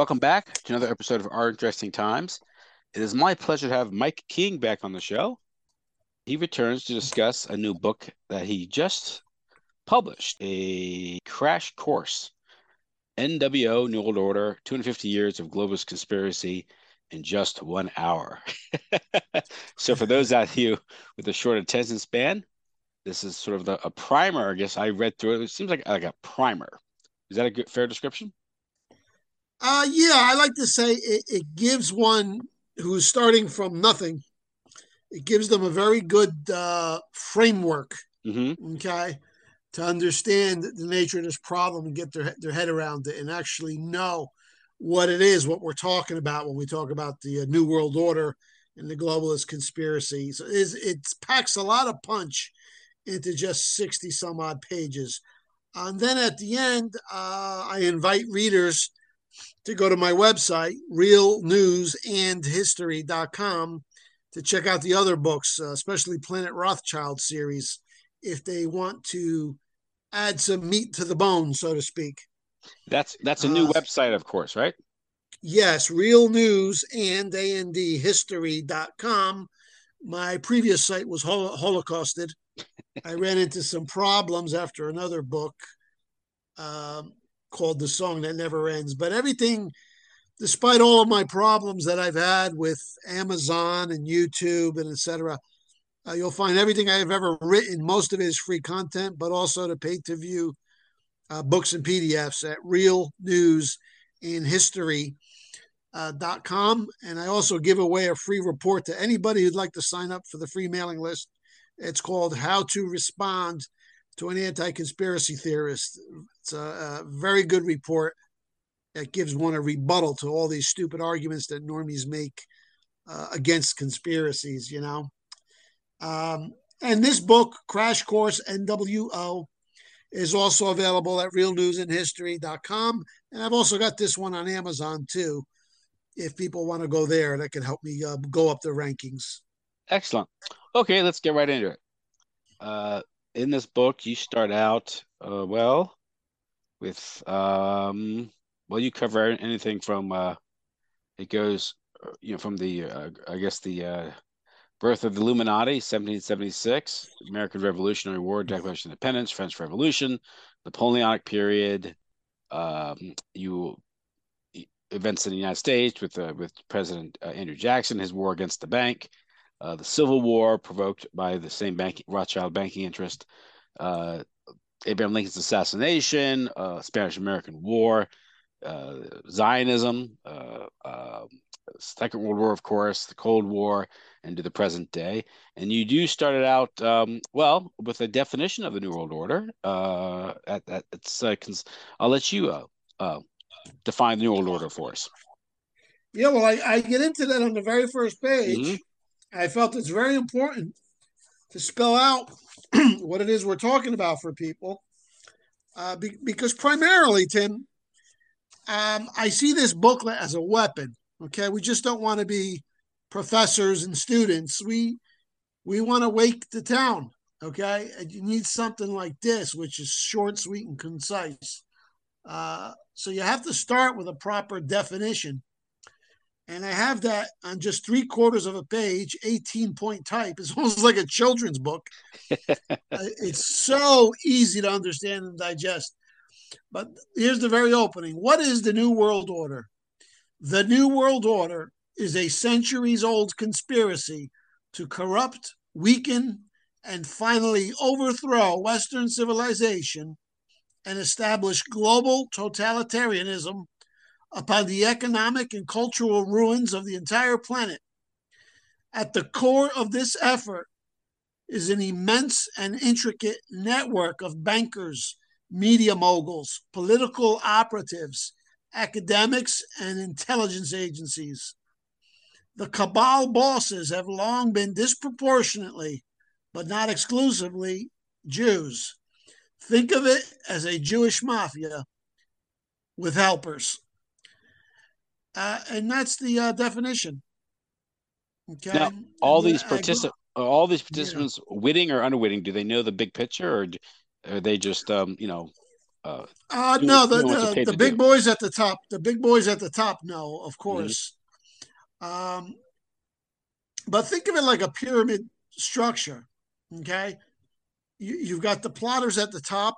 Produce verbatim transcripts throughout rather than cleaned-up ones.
welcome back to another episode of Our Interesting Times. It is my pleasure to have Mike King back on the show. He returns to discuss a new book that he just published, a crash course, N W O, New World Order, two hundred fifty Years of Globalist Conspiracy in Just One Hour. So for those out of you with a short attention span, this is sort of the, a primer. I guess I read through it. It seems like, like a primer. Is that a good, fair description? Uh, yeah, I like to say it, it gives one who's starting from nothing, it gives them a very good uh, framework, Mm-hmm. okay, to understand the nature of this problem and get their, their head around it and actually know what it is, what we're talking about when we talk about the uh, New World Order and the globalist conspiracy. So it, it packs a lot of punch into just sixty some odd pages. And then at the end, uh, I invite readers to go to my website, real news and history dot com, to check out the other books, uh, especially Planet Rothschild series, if they want to add some meat to the bone, so to speak. That's that's a new Uh, website, of course, right? yes, real news and history dot com. My previous site was hol- holocausted. I ran into some problems after another book um, called The Song That Never Ends. But everything, despite all of my problems that I've had with Amazon and YouTube and et cetera, uh, you'll find everything I've ever written. Most of it is free content, but also to pay to view uh, books and P D Fs at real news in history dot com. And I also give away a free report to anybody who'd like to sign up for the free mailing list. It's called How to Respond to an Anti-Conspiracy Theorist. It's a, a very good report that gives one a rebuttal to all these stupid arguments that normies make uh, against conspiracies, you know. Um, and this book, Crash Course N W O, is also available at real news and history dot com. And I've also got this one on Amazon too. If people want to go there, that can help me uh, go up the rankings. Excellent. Okay, let's get right into it. Uh, in this book, you start out uh, well with um, well, you cover anything from uh, it goes, uh, you know, from the uh, I guess the uh, birth of the Illuminati, seventeen seventy-six, American Revolutionary War, Declaration of Independence, French Revolution, Napoleonic period. Um, you events in the United States with uh, with President uh, Andrew Jackson, his war against the bank, uh, the Civil War provoked by the same bank, Rothschild banking interest, uh, Abraham Lincoln's assassination, uh, Spanish-American War, uh, Zionism, uh, uh, Second World War, of course, the Cold War, and to the present day. And you do start it out um, well with a definition of the New World Order. Uh, at, at, it's uh, cons- I'll let you uh, uh, define the New World Order for us. Yeah, well, I, I get into that on the very first Mm-hmm. page. I felt it's very important to spell out what it is we're talking about for people. Uh, be, because primarily, Tim, um, I see this booklet as a weapon. Okay, we just don't want to be professors and students. We we want to wake the town. Okay, and you need something like this, which is short, sweet, and concise. Uh, so you have to start with a proper definition. And I have that on just three quarters of a page, eighteen point type. It's almost like a children's book. Uh, it's so easy to understand and digest. But here's the very opening. What is the New World Order? The New World Order is a centuries old conspiracy to corrupt, weaken, and finally overthrow Western civilization and establish global totalitarianism upon the economic and cultural ruins of the entire planet. At the core of this effort is an immense and intricate network of bankers, media moguls, political operatives, academics, and intelligence agencies. The cabal bosses have long been disproportionately, but not exclusively, Jews. Think of it as a Jewish mafia with helpers. Uh, and that's the uh, definition. Now, Okay. all And then these I go, particip all these yeah. participants, witting or unwitting, do they know the big picture, or are they just, um, you know? uh, Uh, doing, no, the, doing what they're the paid the to do. big boys at the top, the big boys at the top, no, of Hmm. course. Um, but think of it like a pyramid structure. Okay, you, you've got the plotters at the top,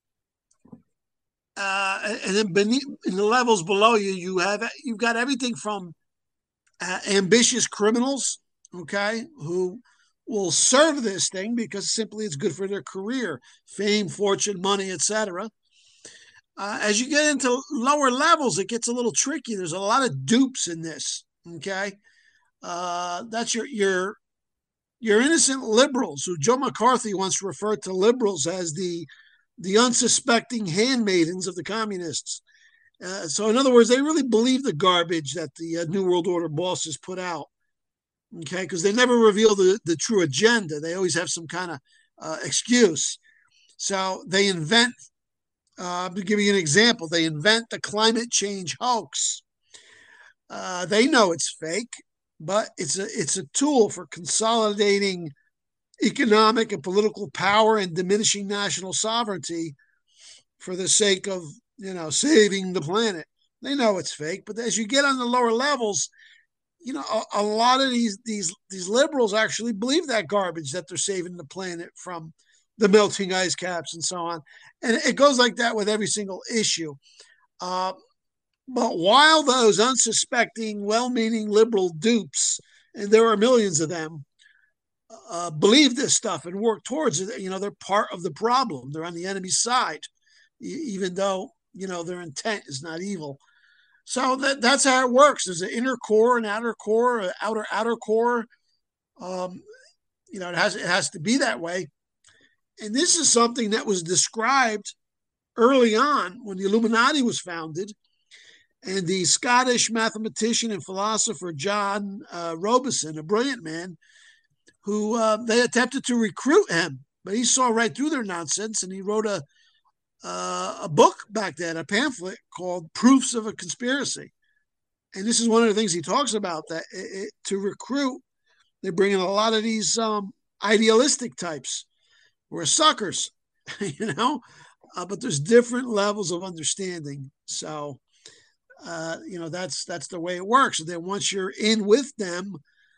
uh, and then beneath in the levels below you, you have you've got everything from uh, ambitious criminals, okay, who will serve this thing because simply it's good for their career, fame, fortune, money, et cetera. Uh, as you get into lower levels, it gets a little tricky. There's a lot of dupes in this. Okay, uh, that's your your your innocent liberals, who Joe McCarthy once referred to liberals as the the unsuspecting handmaidens of the communists. Uh, so, in other words, they really believe the garbage that the uh, New World Order bosses put out. Okay, because they never reveal the, the true agenda. They always have some kind of uh, excuse. So they invent. Uh, to give you an example, they invent the climate change hoax. Uh, they know it's fake, but it's a it's a tool for consolidating economic and political power and diminishing national sovereignty for the sake of, you know, saving the planet. They know it's fake, but as you get on the lower levels, you know, a, a lot of these these these liberals actually believe that garbage, that they're saving the planet from the melting ice caps and so on. And it goes like that with every single issue. Uh, but while those unsuspecting, well-meaning liberal dupes, and there are millions of them, uh, believe this stuff and work towards it, you know, they're part of the problem. They're on the enemy's side, even though, you know, their intent is not evil. So that, that's how it works. There's an inner core, an outer core, an outer outer core. Um, you know, it has it has to be that way. And this is something that was described early on when the Illuminati was founded. And the Scottish mathematician and philosopher John uh, Robison, a brilliant man, who uh, they attempted to recruit him, but he saw right through their nonsense, and he wrote a uh, a book back then, a pamphlet called "Proofs of a Conspiracy." And this is one of the things he talks about, that it, it, to recruit, they bring in a lot of these um, idealistic types who are suckers, you know. Uh, but there's different levels of understanding, so uh, you know that's that's the way it works. And then once you're in with them,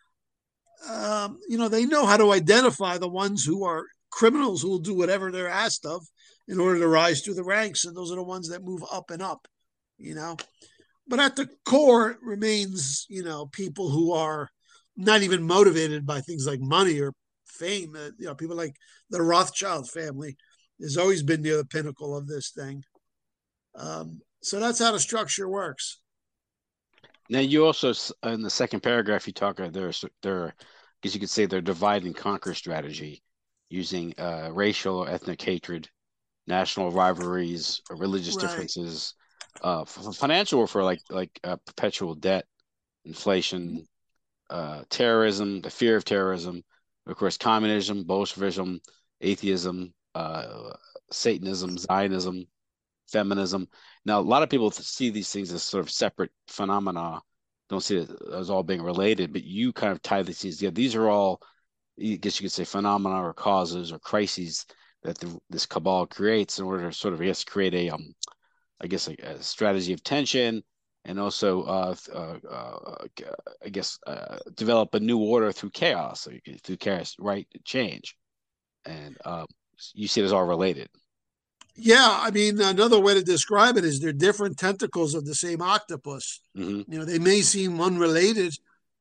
um, you know, they know how to identify the ones who are criminals who will do whatever they're asked of in order to rise through the ranks. And those are the ones that move up and up, you know. But at the core, it remains, you know, people who are not even motivated by things like money or fame. Uh, you know, people like the Rothschild family has always been near the pinnacle of this thing. Um, so that's how the structure works. Now, you also in the second paragraph you talk about their their, I guess you could say their divide and conquer strategy, using uh, racial or ethnic hatred, national rivalries, religious Right. differences, uh, financial warfare like like uh, perpetual debt, inflation, uh, terrorism, the fear of terrorism, of course, communism, Bolshevism, atheism, uh, Satanism, Zionism, feminism. Now, a lot of people see these things as sort of separate phenomena, don't see it as all being related, but you kind of tie these things together. These are all, I guess you could say, phenomena or causes or crises that the, this cabal creates in order to sort of, I guess, create a, um, I guess, a, a strategy of tension, and also, uh, uh, uh, I guess, uh, develop a new order through chaos, through chaos, right? Change, and um, you see it as all related. Yeah, I mean, another way to describe it is they're different tentacles of the same octopus. Mm-hmm. You know, they may seem unrelated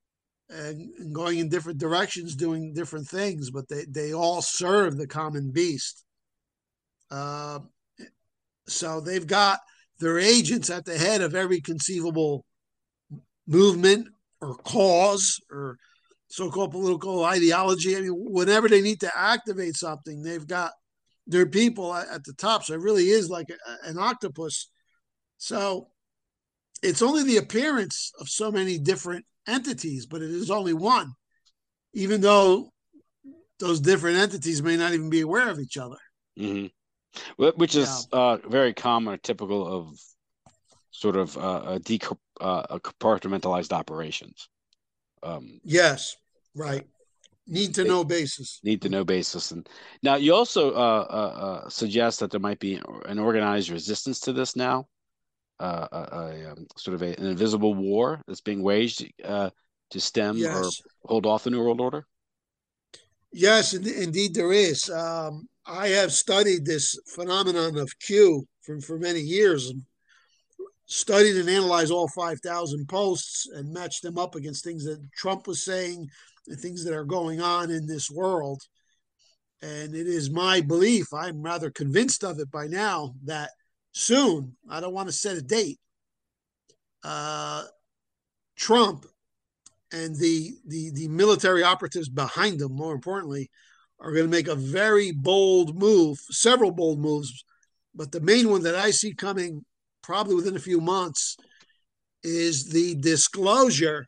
and going in different directions, doing different things, but they, they all serve the common beast. Uh, so they've got their agents at the head of every conceivable movement or cause or so-called political ideology. I mean, whenever they need to activate something, they've got their people at the top. So it really is like a, an octopus. So it's only the appearance of so many different entities, but it is only one, even though those different entities may not even be aware of each other. Mm-hmm. Which Yeah. is uh, very common or typical of sort of uh, a uh, compartmentalized operations. Um, Yes. uh, Right. Need to know basis. Need to know basis. And now you also uh, uh, uh, suggest that there might be an organized resistance to this now, uh, a, a um, sort of a, an invisible war that's being waged uh, to stem or Yes. hold off the New World Order. Yes, in, indeed there is. Um, I have studied this phenomenon of Q for, for many years and studied and analyzed all five thousand posts and matched them up against things that Trump was saying and things that are going on in this world. And it is my belief, I'm rather convinced of it by now, that soon, I don't want to set a date, uh, Trump and the, the, the military operatives behind him, more importantly, are going to make a very bold move, several bold moves. But the main one that I see coming probably within a few months is the disclosure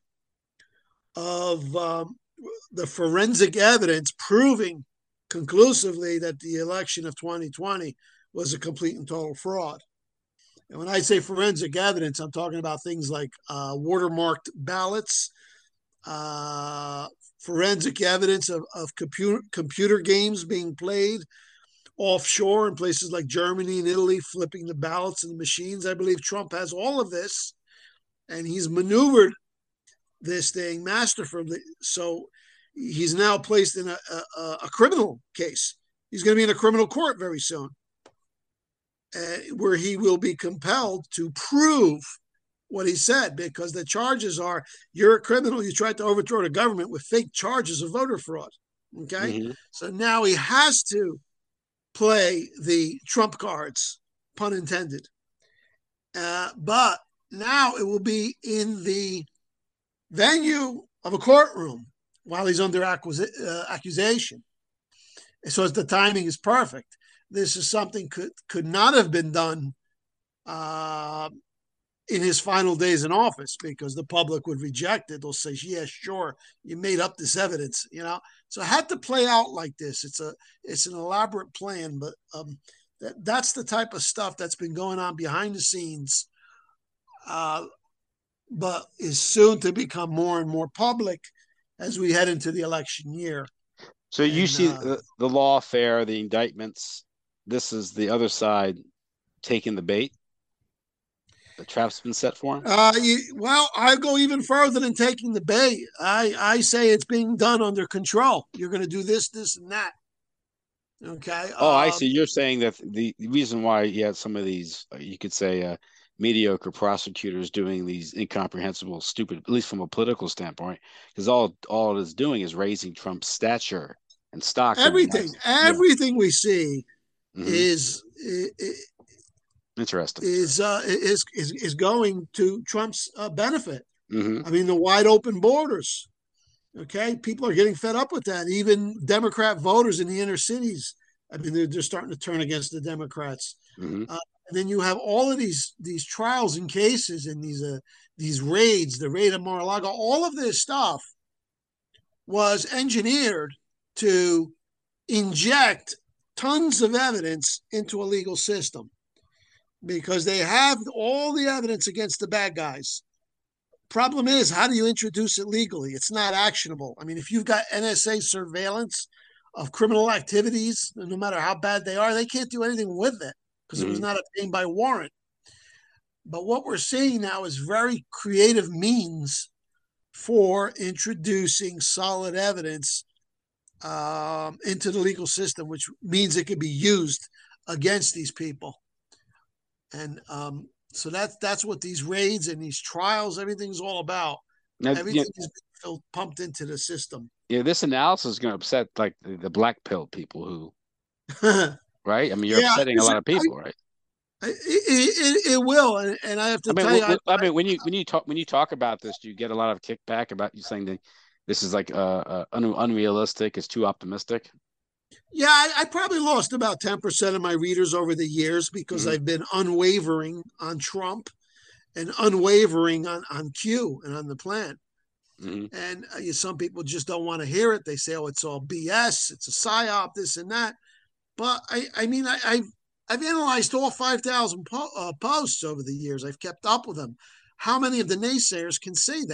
of um, the forensic evidence proving conclusively that the election of twenty twenty was a complete and total fraud. And when I say forensic evidence, I'm talking about things like uh, watermarked ballots, uh, forensic evidence of, of computer, computer games being played offshore in places like Germany and Italy, flipping the ballots and the machines. I believe Trump has all of this, and he's maneuvered this thing masterfully. So he's now placed in a, a, a criminal case. He's going to be in a criminal court very soon, uh, where he will be compelled to prove what he said, because the charges are, you're a criminal, you tried to overthrow the government with fake charges of voter fraud. Okay. Mm-hmm. So now he has to play the Trump cards, pun intended. Uh, but now it will be in the venue of a courtroom while he's under acquisi- uh, accusation. So as the timing is perfect. This is something could could not have been done uh, in his final days in office, because the public would reject it. They'll say, "Yeah, sure, you made up this evidence," you know. So it had to play out like this. It's a it's an elaborate plan, but um, that that's the type of stuff that's been going on behind the scenes, uh, but is soon to become more and more public as we head into the election year. So you And see uh, the, the lawfare, the indictments. This is the other side taking the bait. The trap's been set for him. Uh, you, well, I go even further than taking the bait. I, I say it's being done under control. You're going to do this, this, and that. Okay. Oh, I Um, see. You're saying that the reason why you had some of these, uh, you could say, uh, mediocre prosecutors doing these incomprehensible, stupid, at least from a political standpoint, because all all it is doing is raising Trump's stature and stock in the United everything, States. Yeah. everything we see Mm-hmm. is Interesting. is uh, is is is going to Trump's uh, benefit. Mm-hmm. I mean, the wide open borders. Okay, people are getting fed up with that. Even Democrat voters in the inner cities, I mean, they're, they're starting to turn against the Democrats. Mm-hmm. Uh, and then you have all of these these trials and cases and these uh, these raids, the raid of Mar-a-Lago. All of this stuff was engineered to inject tons of evidence into a legal system, because they have all the evidence against the bad guys. Problem is, how do you introduce it legally? It's not actionable. I mean, if you've got N S A surveillance of criminal activities, no matter how bad they are, they can't do anything with it because it was Mm-hmm. not obtained by warrant. But what we're seeing now is very creative means for introducing solid evidence um, into the legal system, which means it can be used against these people. And um, so that's that's what these raids and these trials, everything's all about. Now, you Everything is being pumped into the system. yeah, this analysis is going to upset like the, the black pill people who, yeah, right? I mean, you're upsetting a listen, lot of I, people, right? I, it, it, it will, and, and I have I to mean, tell you, w- I, w- I mean, when you when you talk when you talk about this, do you get a lot of kickback about you saying that this is like uh, uh un- unrealistic, it's too optimistic? yeah, I, I probably lost about ten percent of my readers over the years because Mm-hmm. I've been unwavering on Trump and unwavering on, on Q and on the plan. Mm-hmm. And uh, some people just don't want to hear it. They say, "Oh, it's all B S. It's a psyop. This and that." But I, I mean, I, I've I've analyzed all five thousand po- uh, posts over the years. I've kept up with them. How many of the naysayers can say that?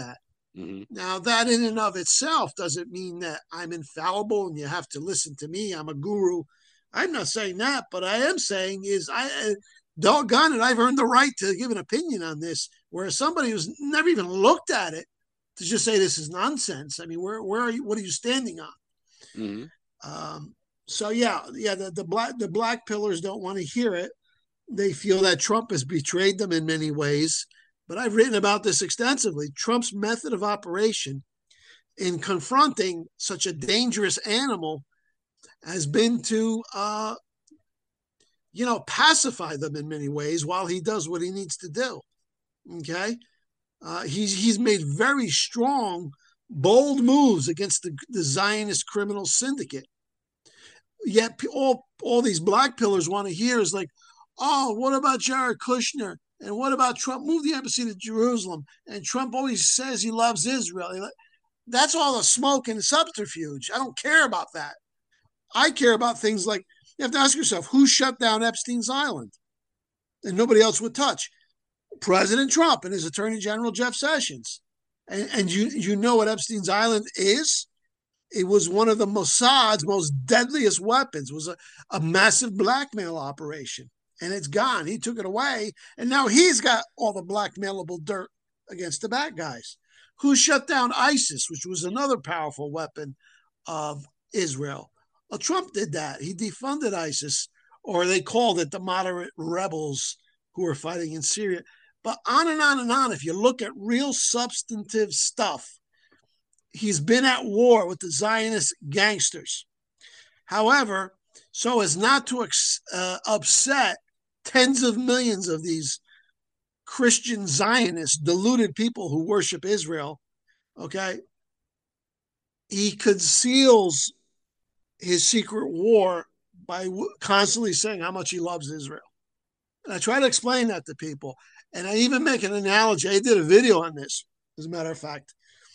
Mm-hmm. Now, that in and of itself doesn't mean that I'm infallible and you have to listen to me. I'm a guru. I'm not saying that, but I am saying is I, uh, doggone it, I've earned the right to give an opinion on this. Whereas somebody who's never even looked at it to just say this is nonsense. I mean, where where are you? What are you standing on? Mm-hmm. Um, so yeah, yeah, the, the black the black pillars don't want to hear it. They feel that Trump has betrayed them in many ways. But I've written about this extensively. Trump's method of operation in confronting such a dangerous animal has been to, uh, you know, pacify them in many ways while he does what he needs to do. Okay, uh, he's he's made very strong, bold moves against the, the Zionist criminal syndicate. Yet all all these black pillars want to hear is like, oh, what about Jared Kushner? And what about Trump? Move the embassy to Jerusalem. And Trump always says he loves Israel. That's all the smoke and subterfuge. I don't care about that. I care about things like you have to ask yourself who shut down Epstein's Island and nobody else would touch? President Trump and his Attorney General Jeff Sessions. And, and you you know what Epstein's Island is? It was one of the Mossad's most deadliest weapons. It was a, a massive blackmail operation, and it's gone. He took it away, and now he's got all the blackmailable dirt against the bad guys. Who shut down ISIS, which was another powerful weapon of Israel? Well, Trump did that. He defunded ISIS, or they called it the moderate rebels who were fighting in Syria. But on and on and on. If you look at real substantive stuff, he's been at war with the Zionist gangsters. However, so as not to uh, upset tens of millions of these Christian Zionists, deluded people who worship Israel, okay, he conceals his secret war by w- constantly saying how much he loves Israel. And I try to explain that to people. And I even make an analogy. I did a video on this, as a matter of fact,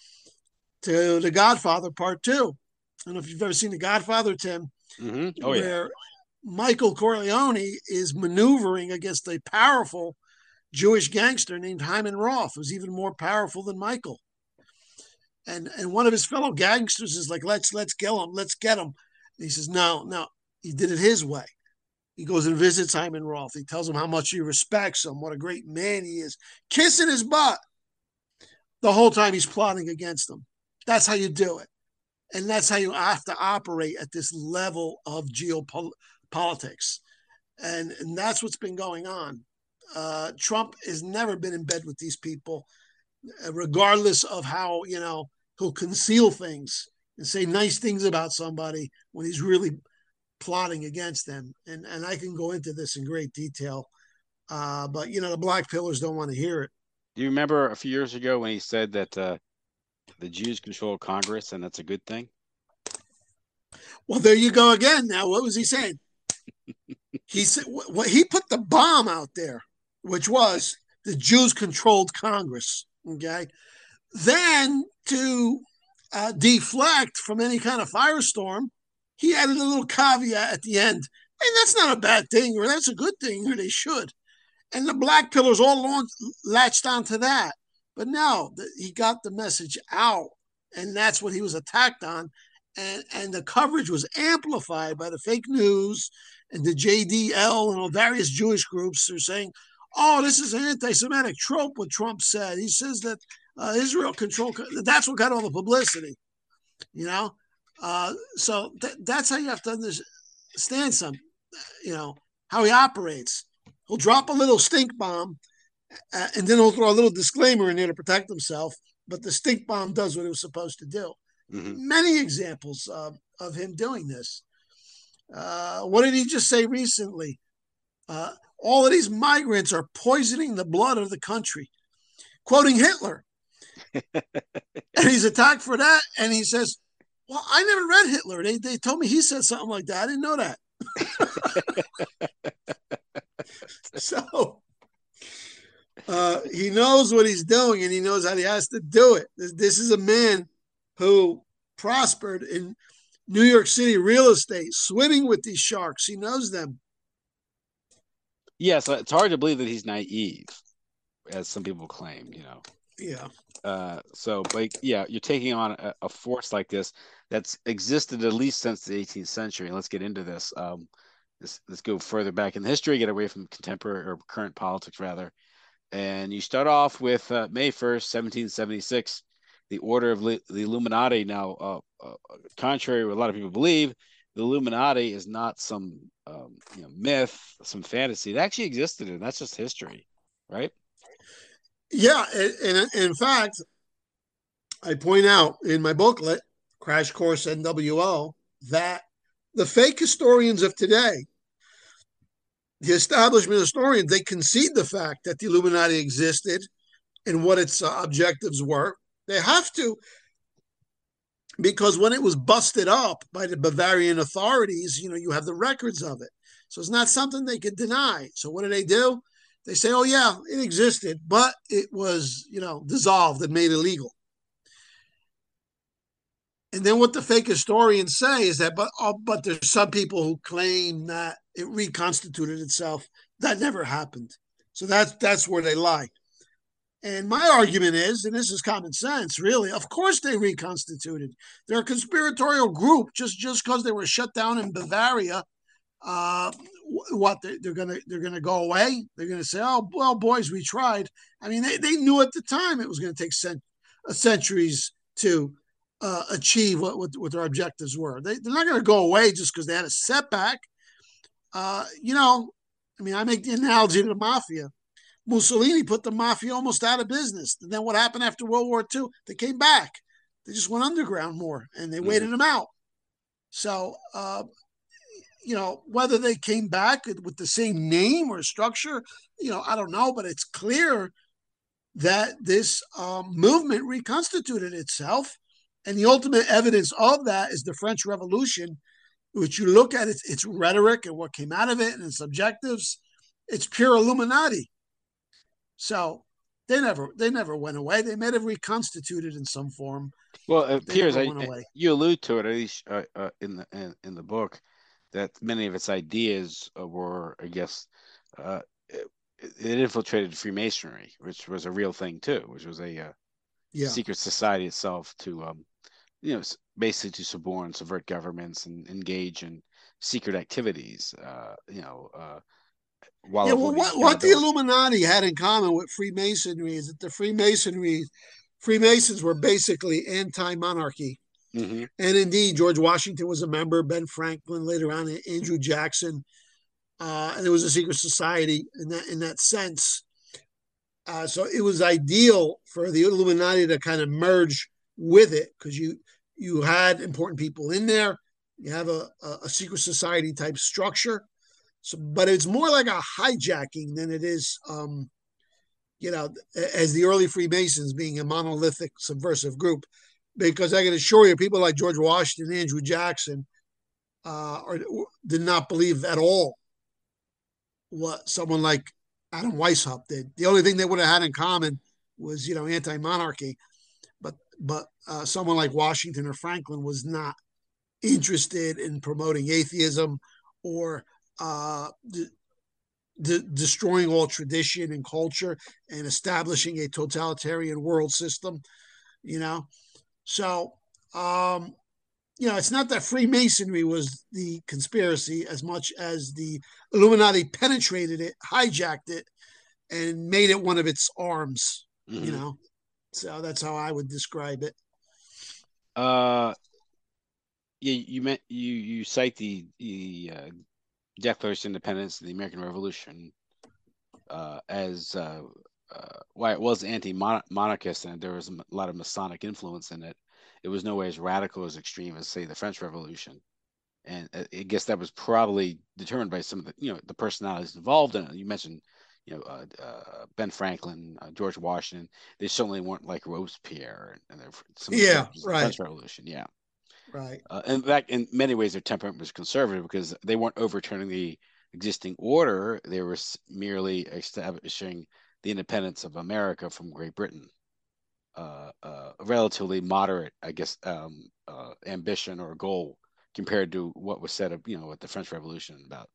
to The Godfather Part Two. I don't know if you've ever seen The Godfather, Tim, Mm-hmm. Oh yeah. where Michael Corleone is maneuvering against a powerful Jewish gangster named Hyman Roth, who's even more powerful than Michael. And and one of his fellow gangsters is like, let's let's kill him, let's get him. And he says, no, no, he did it his way. He goes and visits Hyman Roth. He tells him how much he respects him, what a great man he is, kissing his butt the whole time he's plotting against him. That's how you do it. And that's how you have to operate at this level of geopolitics. And, and that's what's been going on. Uh, Trump has never been in bed with these people, regardless of how, you know, he'll conceal things and say nice things about somebody when he's really plotting against them. And, and I can go into this in great detail. Uh, but, you know, the black pillars don't want to hear it. Do you remember a few years ago when he said that uh, the Jews control Congress and that's a good thing? Well, there you go again. Now, what was he saying? He said well, he put the bomb out there, which was the Jews controlled Congress. Okay, then to uh, deflect from any kind of firestorm, he added a little caveat at the end. And that's not a bad thing, or that's a good thing, or they should. And the black pillars all along latched onto that. But no, the, he got the message out, and that's what he was attacked on. And, and the coverage was amplified by the fake news and the J D L and all various Jewish groups are saying, oh, this is an anti-Semitic trope, what Trump said. He says that uh, Israel control, that's what got all the publicity, you know? Uh, so th- that's how you have to understand some, you know, how he operates. He'll drop a little stink bomb, uh, and then he'll throw a little disclaimer in there to protect himself. But the stink bomb does what it was supposed to do. Mm-hmm. Many examples uh, of him doing this. Uh, what did he just say recently? Uh, all of these migrants are poisoning the blood of the country, quoting Hitler. And he's attacked for that. And he says, well, I never read Hitler. They, they told me he said something like that. I didn't know that. So uh, he knows what he's doing, and he knows how he has to do it. This, this is a man who prospered in New York City real estate, swimming with these sharks. He knows them. Yes, it's hard to believe that he's naive, as some people claim, you know. Yeah. Uh, so, but yeah, you're taking on a, a force like this that's existed at least since the eighteenth century. And let's get into this. Um, let's, let's go further back in the history, get away from contemporary or current politics rather. And you start off with uh, May first, seventeen seventy-six, the Order of the Illuminati. Now, uh, uh, contrary to what a lot of people believe, the Illuminati is not some um, you know myth, some fantasy. It actually existed, and that's just history, right? Yeah. And, and in fact, I point out in my booklet, Crash Course N W O, that the fake historians of today, the establishment historians, they concede the fact that the Illuminati existed and what its uh, objectives were. They have to, because when it was busted up by the Bavarian authorities, you know, you have the records of it. So it's not something they could deny. So what do they do? They say, oh, yeah, it existed, but it was, you know, dissolved and made illegal. And then what the fake historians say is that, but oh, but there's some people who claim that it reconstituted itself. That never happened. So that's that's where they lie. And my argument is, and this is common sense, really, of course they reconstituted. They're a conspiratorial group just just because they were shut down in Bavaria. Uh, what they're, they're gonna they're gonna go away? They're gonna say, "Oh well, boys, we tried." I mean, they, they knew at the time it was going to take cent- centuries to uh, achieve what, what what their objectives were. They, they're not going to go away just because they had a setback. Uh, you know, I mean, I make the analogy to the mafia. Mussolini put the mafia almost out of business. And then what happened after World War Two? They came back. They just went underground more and they Mm-hmm. waited them out. So, uh, you know, whether they came back with the same name or structure, you know, I don't know, but it's clear that this um, movement reconstituted itself. And the ultimate evidence of that is the French Revolution, which you look at its, its rhetoric and what came out of it and its objectives. It's pure Illuminati. So they never they never went away. They may have reconstituted in some form, Well, it but they appears never I, went away. you allude to it at least uh, uh, in the in, in the book that many of its ideas uh, were, I guess, uh, it, it infiltrated Freemasonry, which was a real thing too, which was a uh, Yeah. secret society itself to, um, you know, basically to suborn, subvert governments and engage in secret activities, uh, you know, uh, while Yeah, well, avoiding what, what the accountability. Illuminati had in common with Freemasonry is that the Freemasonry, Freemasons were basically anti-monarchy. Mm-hmm. And indeed, George Washington was a member, Ben Franklin, later on, Andrew Jackson. Uh, and it was a secret society in that, in that sense. Uh, so it was ideal for the Illuminati to kind of merge with it because you you had important people in there. You have a, a, a secret society type structure. So, but it's more like a hijacking than it is, um, you know, as the early Freemasons being a monolithic subversive group. Because I can assure you, people like George Washington, Andrew Jackson, uh, or, did not believe at all what someone like Adam Weishaupt did. The only thing they would have had in common was, you know, anti-monarchy. But but uh, someone like Washington or Franklin was not interested in promoting atheism or uh, de- de- destroying all tradition and culture and establishing a totalitarian world system. You know, so um, you know, it's not that Freemasonry was the conspiracy as much as the Illuminati penetrated it, hijacked it, and made it one of its arms. You Mm-hmm. know, so that's how I would describe it. Uh, yeah, you meant you you cite the the uh, Declaration of Independence and the American Revolution uh, as uh, uh, why it was anti-monarchist and there was a lot of Masonic influence in it. It was no way as radical as extreme as say the French Revolution, and uh, I guess that was probably determined by some of the you know the personalities involved in it. You mentioned you know uh, uh, Ben Franklin, uh, George Washington. They certainly weren't like Robespierre and, and some of the Yeah, characters in the right, French Revolution. Yeah. right. Uh, in fact, in many ways, their temperament was conservative because they weren't overturning the existing order. They were merely establishing the independence of America from Great Britain. Uh, uh, a relatively moderate, I guess, um, uh, ambition or goal compared to what was said of, you know, with the French Revolution about,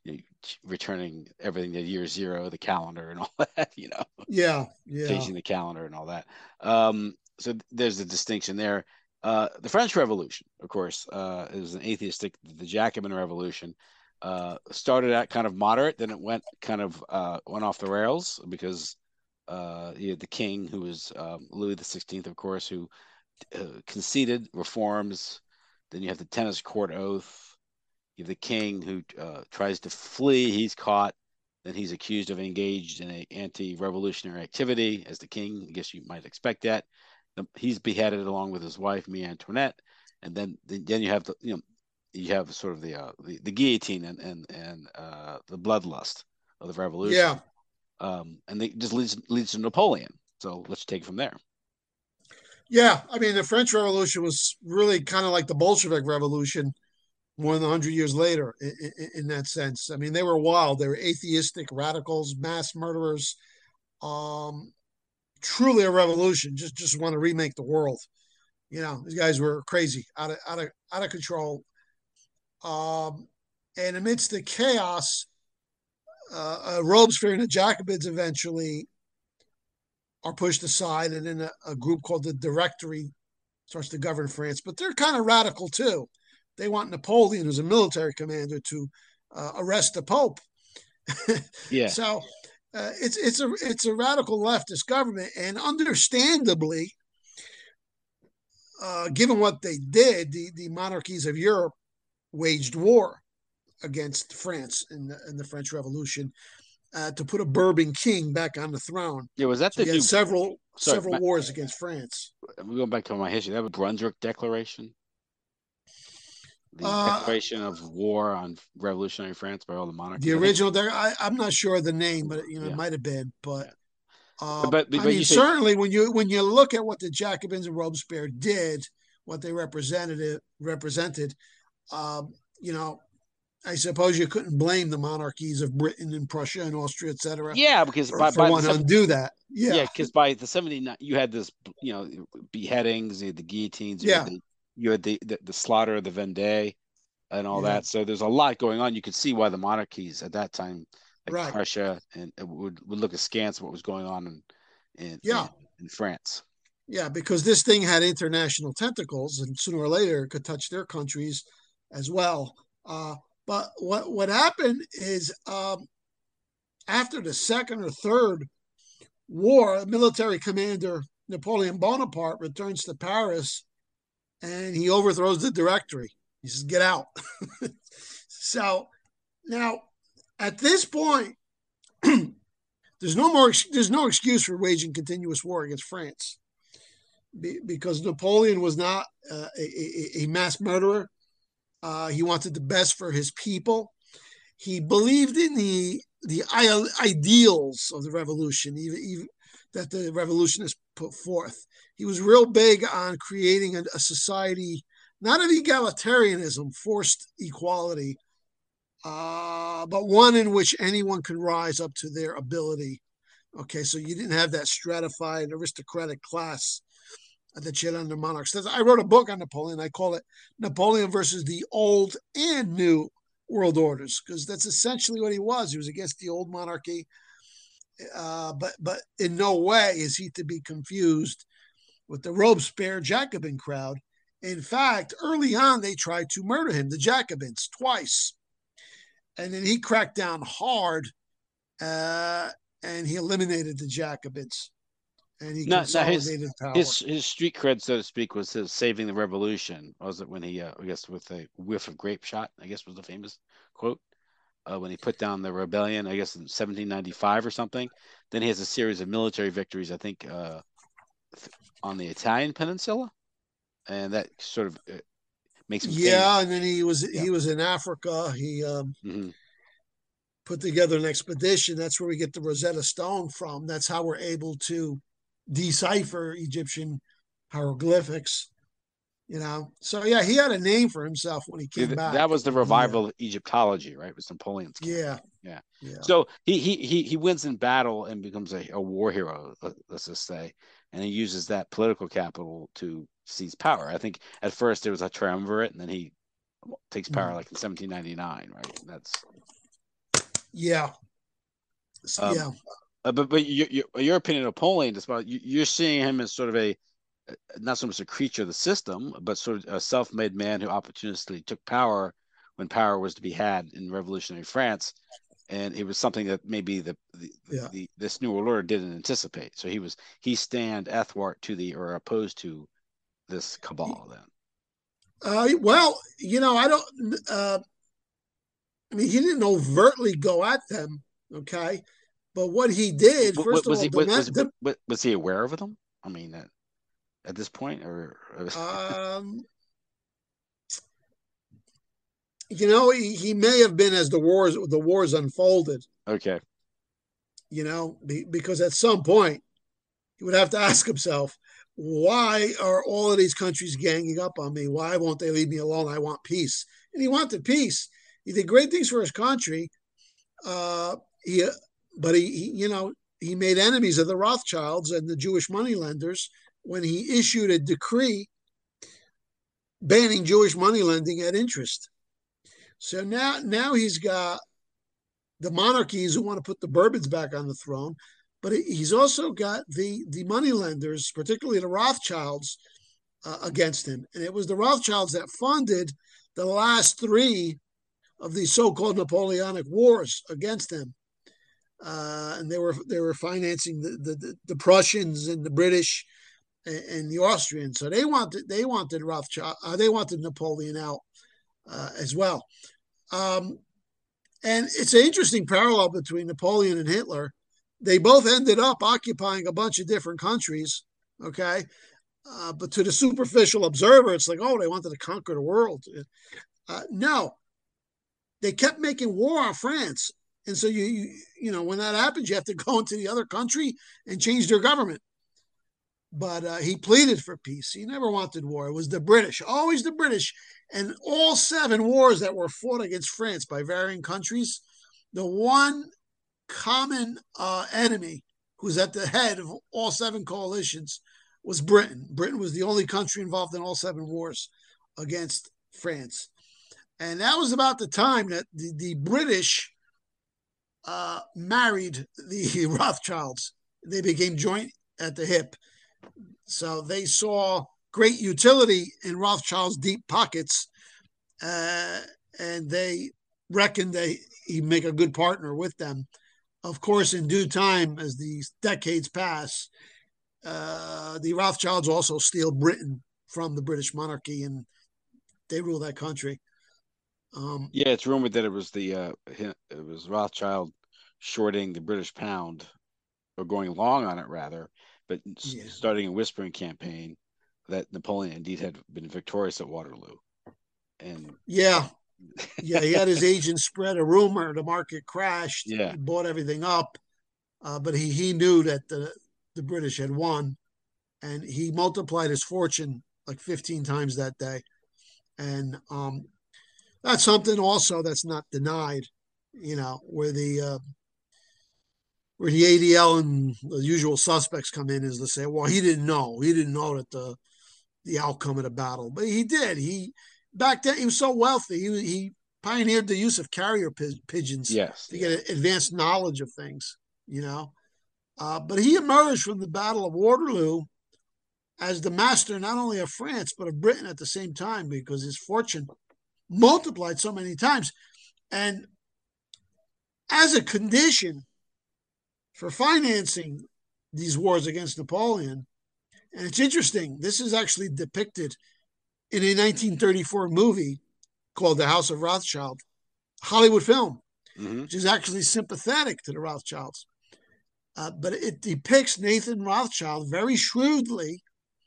you know, returning everything to year zero, the calendar and all that, you know, Yeah, yeah, changing the calendar and all that. Um, so there's a distinction there. Uh, the French Revolution, of course, uh, is an atheistic. The Jacobin Revolution uh, started out kind of moderate, then it went kind of uh, went off the rails because uh, you had the king, who was um, Louis the Sixteenth, of course, who uh, conceded reforms. Then you have the tennis court oath. You have the king who uh, tries to flee. He's caught. Then he's accused of engaged in a anti-revolutionary activity as the king. I guess you might expect that. He's beheaded along with his wife, Marie Antoinette. And then then you have the you know you have sort of the uh, the, the guillotine and and and uh, the bloodlust of the revolution. yeah, Um, and it just leads leads to Napoleon. So let's take it from there. yeah. I mean, the French Revolution was really kind of like the Bolshevik Revolution more than a hundred years later. In, in, in that sense, I mean, they were wild. They were atheistic radicals, mass murderers. Um, Truly a revolution. Just just want to remake the world. You know, these guys were crazy, out of out of out of control. Um, and amidst the chaos, uh, uh, Robespierre and the Jacobins eventually are pushed aside, and then a, a group called the Directory starts to govern France. But they're kind of radical too. They want Napoleon, who's a military commander, to uh, arrest the Pope. Yeah. So uh, it's it's a it's a radical leftist government, and understandably, uh, given what they did, the the monarchies of Europe waged war against France in the, in the French Revolution uh, to put a Bourbon king back on the throne. Yeah. Was that So the you had new? several Sorry, several my, wars against France. I'm going back to my history. That was Brunswick Declaration, the Uh, declaration of war on revolutionary France by all the the monarchies. I think. original, I, I'm not sure of the name, but you know, it Yeah. might have been. But Yeah. But um, but I but mean, you say certainly when you when you look at what the Jacobins and Robespierre did, what they represented represented, um, you know, I suppose you couldn't blame the monarchies of Britain and Prussia and Austria, et cetera, yeah, because for, by for by the wanting to seven, undo that. yeah, Yeah, because by the seventy-nine you had this, you know, beheadings, you had the guillotines, you had yeah, the you had the the, the slaughter of the Vendée and all yeah, that. So there's a lot going on. You could see why the monarchies at that time, like right. Prussia, and would would look askance at what was going on in in Yeah, in, in France. yeah, because this thing had international tentacles, and sooner or later it could touch their countries as well. Uh, but what what happened is um, after the second or third war, military commander Napoleon Bonaparte returns to Paris and he overthrows the Directory. He says, "Get out." So now, at this point, there's no more. There's no excuse for waging continuous war against France because Napoleon was not uh, a, a, a mass murderer. Uh, he wanted the best for his people. He believed in the the ideals of the revolution, even, even that the revolutionists put forth. He was real big on creating a, a society not of egalitarianism, forced equality, uh, but one in which anyone can rise up to their ability. Okay, so you didn't have that stratified aristocratic class that you had under monarchs. I wrote a book on Napoleon. I call it Napoleon versus the Old and New World Orders, because that's essentially what he was. He was against the old monarchy, uh, but but in no way is he to be confused with the Robespierre Jacobin crowd. In fact, early on, they tried to murder him, the Jacobins, twice. And then he cracked down hard uh, and he eliminated the Jacobins and he Now, now his consolidated power. his his street cred, so to speak, was his saving the revolution. Was it when he, uh, I guess, with a whiff of grape shot? I guess was the famous quote uh, when he put down the rebellion. I guess in seventeen ninety-five or something. Then he has a series of military victories. I think uh, th- on the Italian peninsula, and that sort of uh, makes him Yeah, famous. and then he was Yeah. he was in Africa. He um, Mm-hmm. put together an expedition. That's where we get the Rosetta Stone from. That's how we're able to decipher Egyptian hieroglyphics. You know, so yeah, he had a name for himself when he came back. That was the And he, uh, revival of Egyptology, right? It was Napoleon's yeah, campaign. Yeah. yeah, So he he he he wins in battle and becomes a, a war hero, let's just say, and he uses that political capital to seize power. I think at first there was a triumvirate, and then he takes power mm. like in seventeen ninety-nine, right? That's Yeah, Um, yeah. uh, but but your, your your opinion of Napoleon is about you, you're seeing him as sort of a not so much a creature of the system, but sort of a self-made man who opportunistically took power when power was to be had in revolutionary France, and it was something that maybe the the, Yeah. the this new order didn't anticipate. So he was he stand athwart to the or opposed to this cabal then. Uh, well, you know, I don't. Uh, I mean, he didn't overtly go at them. Okay, but what he did, first of Was all, he was the, was, was he aware of them? I mean, at, at this point, or, or um, you know, he, he may have been as the wars the wars unfolded. okay, You know, be, because at some point he would have to ask himself, why are all of these countries ganging up on me? Why won't they leave me alone? I want peace, and he wanted peace. He did great things for his country. Uh, he, but he, he, you know, he made enemies of the Rothschilds and the Jewish moneylenders when he issued a decree banning Jewish money lending at interest. So now, now he's got the monarchies who want to put the Bourbons back on the throne, but he's also got the the money lenders, particularly the Rothschilds, uh, against him. And it was the Rothschilds that funded the last three of these so-called Napoleonic wars against him. Uh, and they were they were financing the, the, the Prussians and the British and, and the Austrians. So they wanted they wanted Rothschild uh, they wanted Napoleon out uh, as well. Um, and it's an interesting parallel between Napoleon and Hitler. They both ended up occupying a bunch of different countries. Okay, uh, but to the superficial observer, it's like, oh, they wanted to conquer the world. Uh, no, they kept making war on France. And so you, you you know when that happens, you have to go into the other country and change their government. But uh, he pleaded for peace. He never wanted war. It was the British, always the British, and all seven wars that were fought against France by varying countries. The one common uh, enemy who's at the head of all seven coalitions was Britain. Britain was the only country involved in all seven wars against France. And that was about the time that the, the British uh, married the Rothschilds. They became joint at the hip. So they saw great utility in Rothschild's deep pockets, uh, and they reckoned they he'd make a good partner with them. Of course, in due time, as these decades pass, uh, the Rothschilds also steal Britain from the British monarchy, and they rule that country. Um, yeah, it's rumored that it was the uh, it was Rothschild shorting the British pound or going long on it rather, but yeah, starting a whispering campaign that Napoleon indeed had been victorious at Waterloo, and yeah, yeah. He had his agent spread a rumor. The market crashed. yeah, He bought everything up, uh, but he he knew that the the British had won, and he multiplied his fortune like fifteen times that day. And um, that's something also that's not denied. You know, where the uh, where the A D L and the usual suspects come in is to say, well, he didn't know. He didn't know that the the outcome of the battle, but he did. He back then he was so wealthy. He he pioneered the use of carrier pigeons yes, to yeah, get advanced knowledge of things. You know, uh, but he emerged from the Battle of Waterloo as the master not only of France but of Britain at the same time because his fortune multiplied so many times. And as a condition for financing these wars against Napoleon, and it's interesting, this is actually depicted in a nineteen thirty-four movie called The House of Rothschild, Hollywood film, mm-hmm. which is actually sympathetic to the Rothschilds. Uh, but it depicts Nathan Rothschild very shrewdly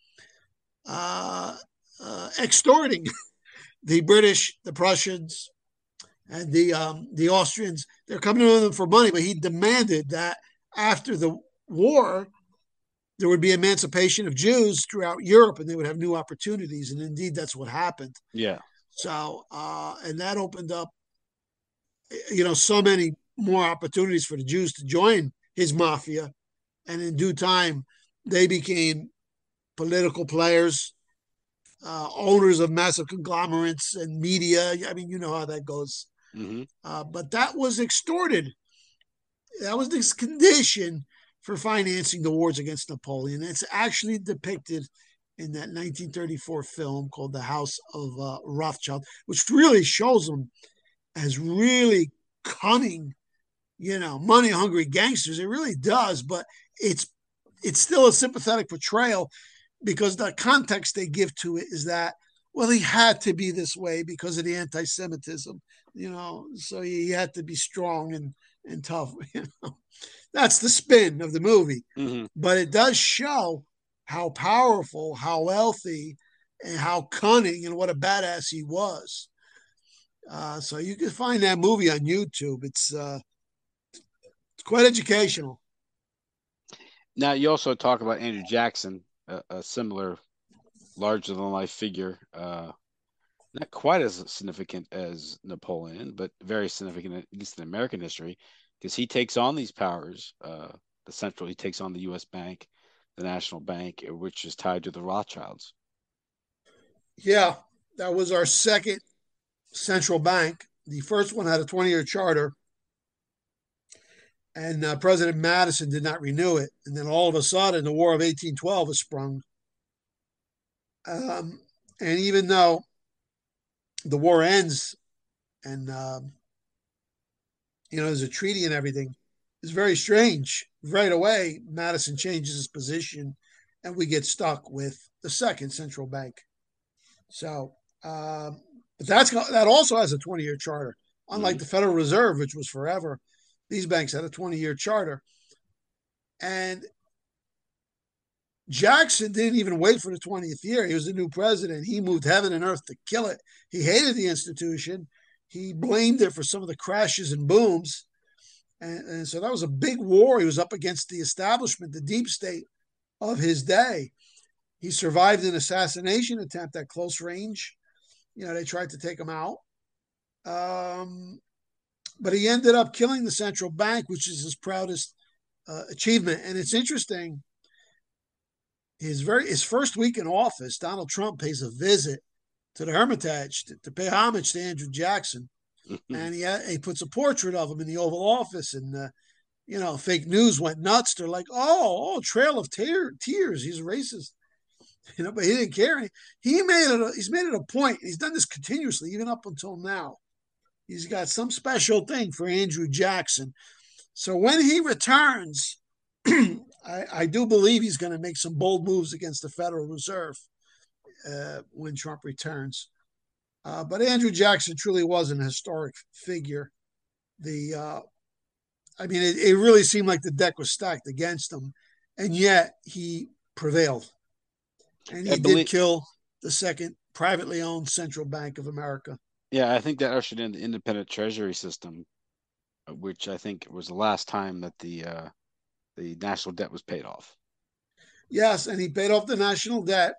uh, uh, extorting the British, the Prussians, and the um, the Austrians. They're coming to him for money, but he demanded that after the war, there would be emancipation of Jews throughout Europe, and they would have new opportunities. And indeed, that's what happened. Yeah, So, uh, and that opened up, you know, so many more opportunities for the Jews to join his mafia. And in due time, they became political players, uh, owners of massive conglomerates and media. I mean, you know how that goes. Mm-hmm. Uh, but that was extorted. That was this condition for financing the wars against Napoleon. It's actually depicted in that nineteen thirty-four film called The House of uh, Rothschild, which really shows them as really cunning, you know, money hungry gangsters. It really does, but it's it's still a sympathetic portrayal because the context they give to it is that, well, he had to be this way because of the anti-Semitism, you know, so he had to be strong and and tough. You know, that's the spin of the movie, Mm-hmm. but it does show how powerful, how wealthy, and how cunning, and what a badass he was. Uh, so you can find that movie on YouTube. It's uh, it's quite educational. Now you also talk about Andrew Jackson, a, a similar larger than life figure. Uh, not quite as significant as Napoleon, but very significant, at least in American history, because he takes on these powers. Uh, the central, he takes on the U S. Bank, the National Bank, which is tied to the Rothschilds. Yeah, that was our second central bank. The first one had a twenty-year charter, and uh, President Madison did not renew it. And then all of a sudden, the War of eighteen twelve was sprung. Um, and even though the war ends and um, you know there's a treaty and everything, it's very strange. Right away, Madison changes his position, and we get stuck with the second central bank. So, um, but that's that also has a twenty-year charter. Mm-hmm. Unlike the Federal Reserve, which was forever, these banks had a twenty-year charter. And Jackson didn't even wait for the twentieth year. He was the new president. He moved heaven and earth to kill it. He hated the institution. He blamed it for some of the crashes and booms. And, and so that was a big war. He was up against the establishment, the deep state of his day. He survived an assassination attempt at close range. You know, they tried to take him out. Um, but he ended up killing the central bank, which is his proudest uh, achievement. And it's interesting. His very his first week in office, Donald Trump pays a visit to the Hermitage to, to pay homage to Andrew Jackson, and he he puts a portrait of him in the Oval Office. And uh, you know, fake news went nuts. They're like, "Oh, oh, trail of tear, tears. He's a racist." You know, but he didn't care. He made it. A, he's made it a point. He's done this continuously, even up until now. He's got some special thing for Andrew Jackson. So when he returns, I, I do believe he's going to make some bold moves against the Federal Reserve uh, when Trump returns. Uh, but Andrew Jackson truly was an historic figure. The uh, I mean, it, it really seemed like the deck was stacked against him, and yet he prevailed, and I he did believe, kill the second privately owned Central Bank of America. yeah, I think that ushered in the independent treasury system, uh, which I think was the last time that the uh, the national debt was paid off, Yes, and he paid off the national debt,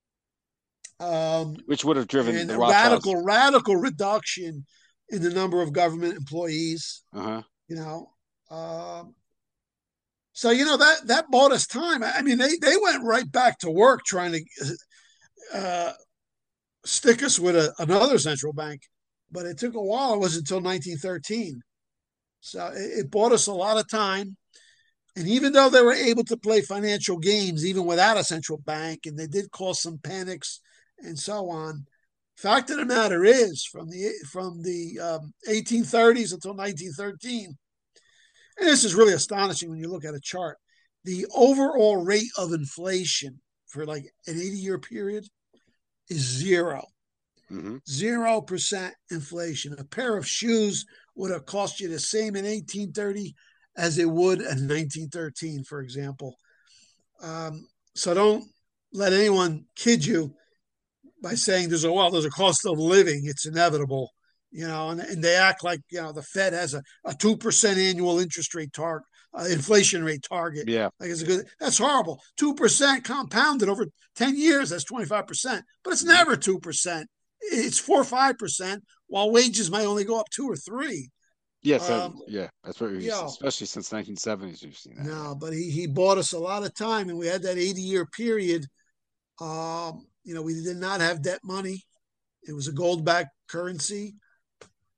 um, which would have driven and the a Rothschilds. radical, radical reduction in the number of government employees. Uh-huh. You know, um, so you know that that bought us time. I mean, they they went right back to work trying to uh, stick us with a, another central bank, but it took a while. It was until nineteen thirteen. So it, it bought us a lot of time. And even though they were able to play financial games even without a central bank, and they did cause some panics and so on, fact of the matter is, from the from the um, eighteen thirties until nineteen thirteen, and this is really astonishing when you look at a chart, the overall rate of inflation for like an eighty-year period is zero. Mm-hmm. Zero percent inflation. A pair of shoes would have cost you the same in eighteen thirty as it would in nineteen thirteen, for example. Um, so don't let anyone kid you by saying there's a well, there's a cost of living. It's inevitable, you know, and, and they act like you know the Fed has a a two percent annual interest rate target, uh, inflation rate target. Yeah. Like it's a good. That's horrible. Two percent compounded over ten years. That's twenty five percent. But it's Mm-hmm. never two percent. It's four or five percent, while wages might only go up two or three. Yes, I, Um, yeah, that's what we've you know, especially since nineteen seventies we've seen that. Yeah. no, but he he bought us a lot of time, and we had that eighty year period. Um, you know, we did not have debt money. It was a gold backed currency.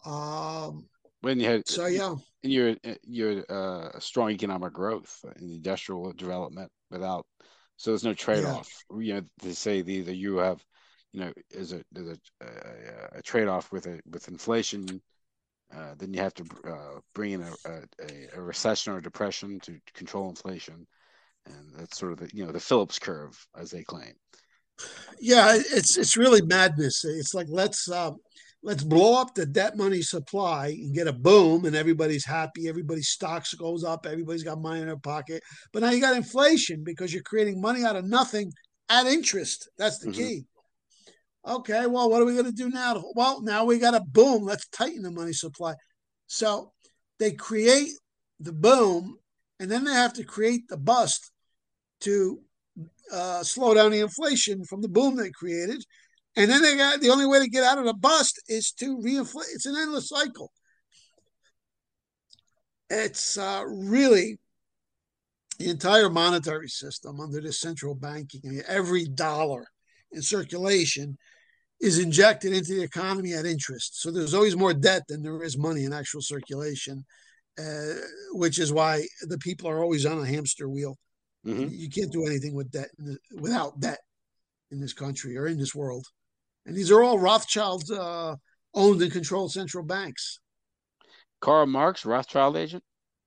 Um, When you had so yeah, in your your uh, strong economic growth in industrial development without, so there's no yeah, trade-off. You know, they say the either you have, you know, is a there's a, a, a trade-off with a with inflation, uh, then you have to uh, bring in a, a, a recession or depression to control inflation, and that's sort of the you know the Phillips curve as they claim. yeah. It's it's really madness. It's like let's uh, let's blow up the debt money supply and get a boom, and everybody's happy. Everybody's stocks goes up. Everybody's got money in their pocket. But now you got inflation because you're creating money out of nothing at interest. That's the Mm-hmm. key. Okay, well, what are we going to do now? Well, now we got a boom. Let's tighten the money supply. So they create the boom, and then they have to create the bust to uh, slow down the inflation from the boom they created. And then they got the only way to get out of the bust is to reinflate. It's an endless cycle. It's uh, really the entire monetary system under the central banking. Every dollar in circulation is injected into the economy at interest. So there's always more debt than there is money in actual circulation, uh, which is why the people are always on a hamster wheel. Mm-hmm. You can't do anything with debt without debt in this country or in this world. And these are all Rothschild uh, owned and controlled central banks. Karl Marx, Rothschild agent.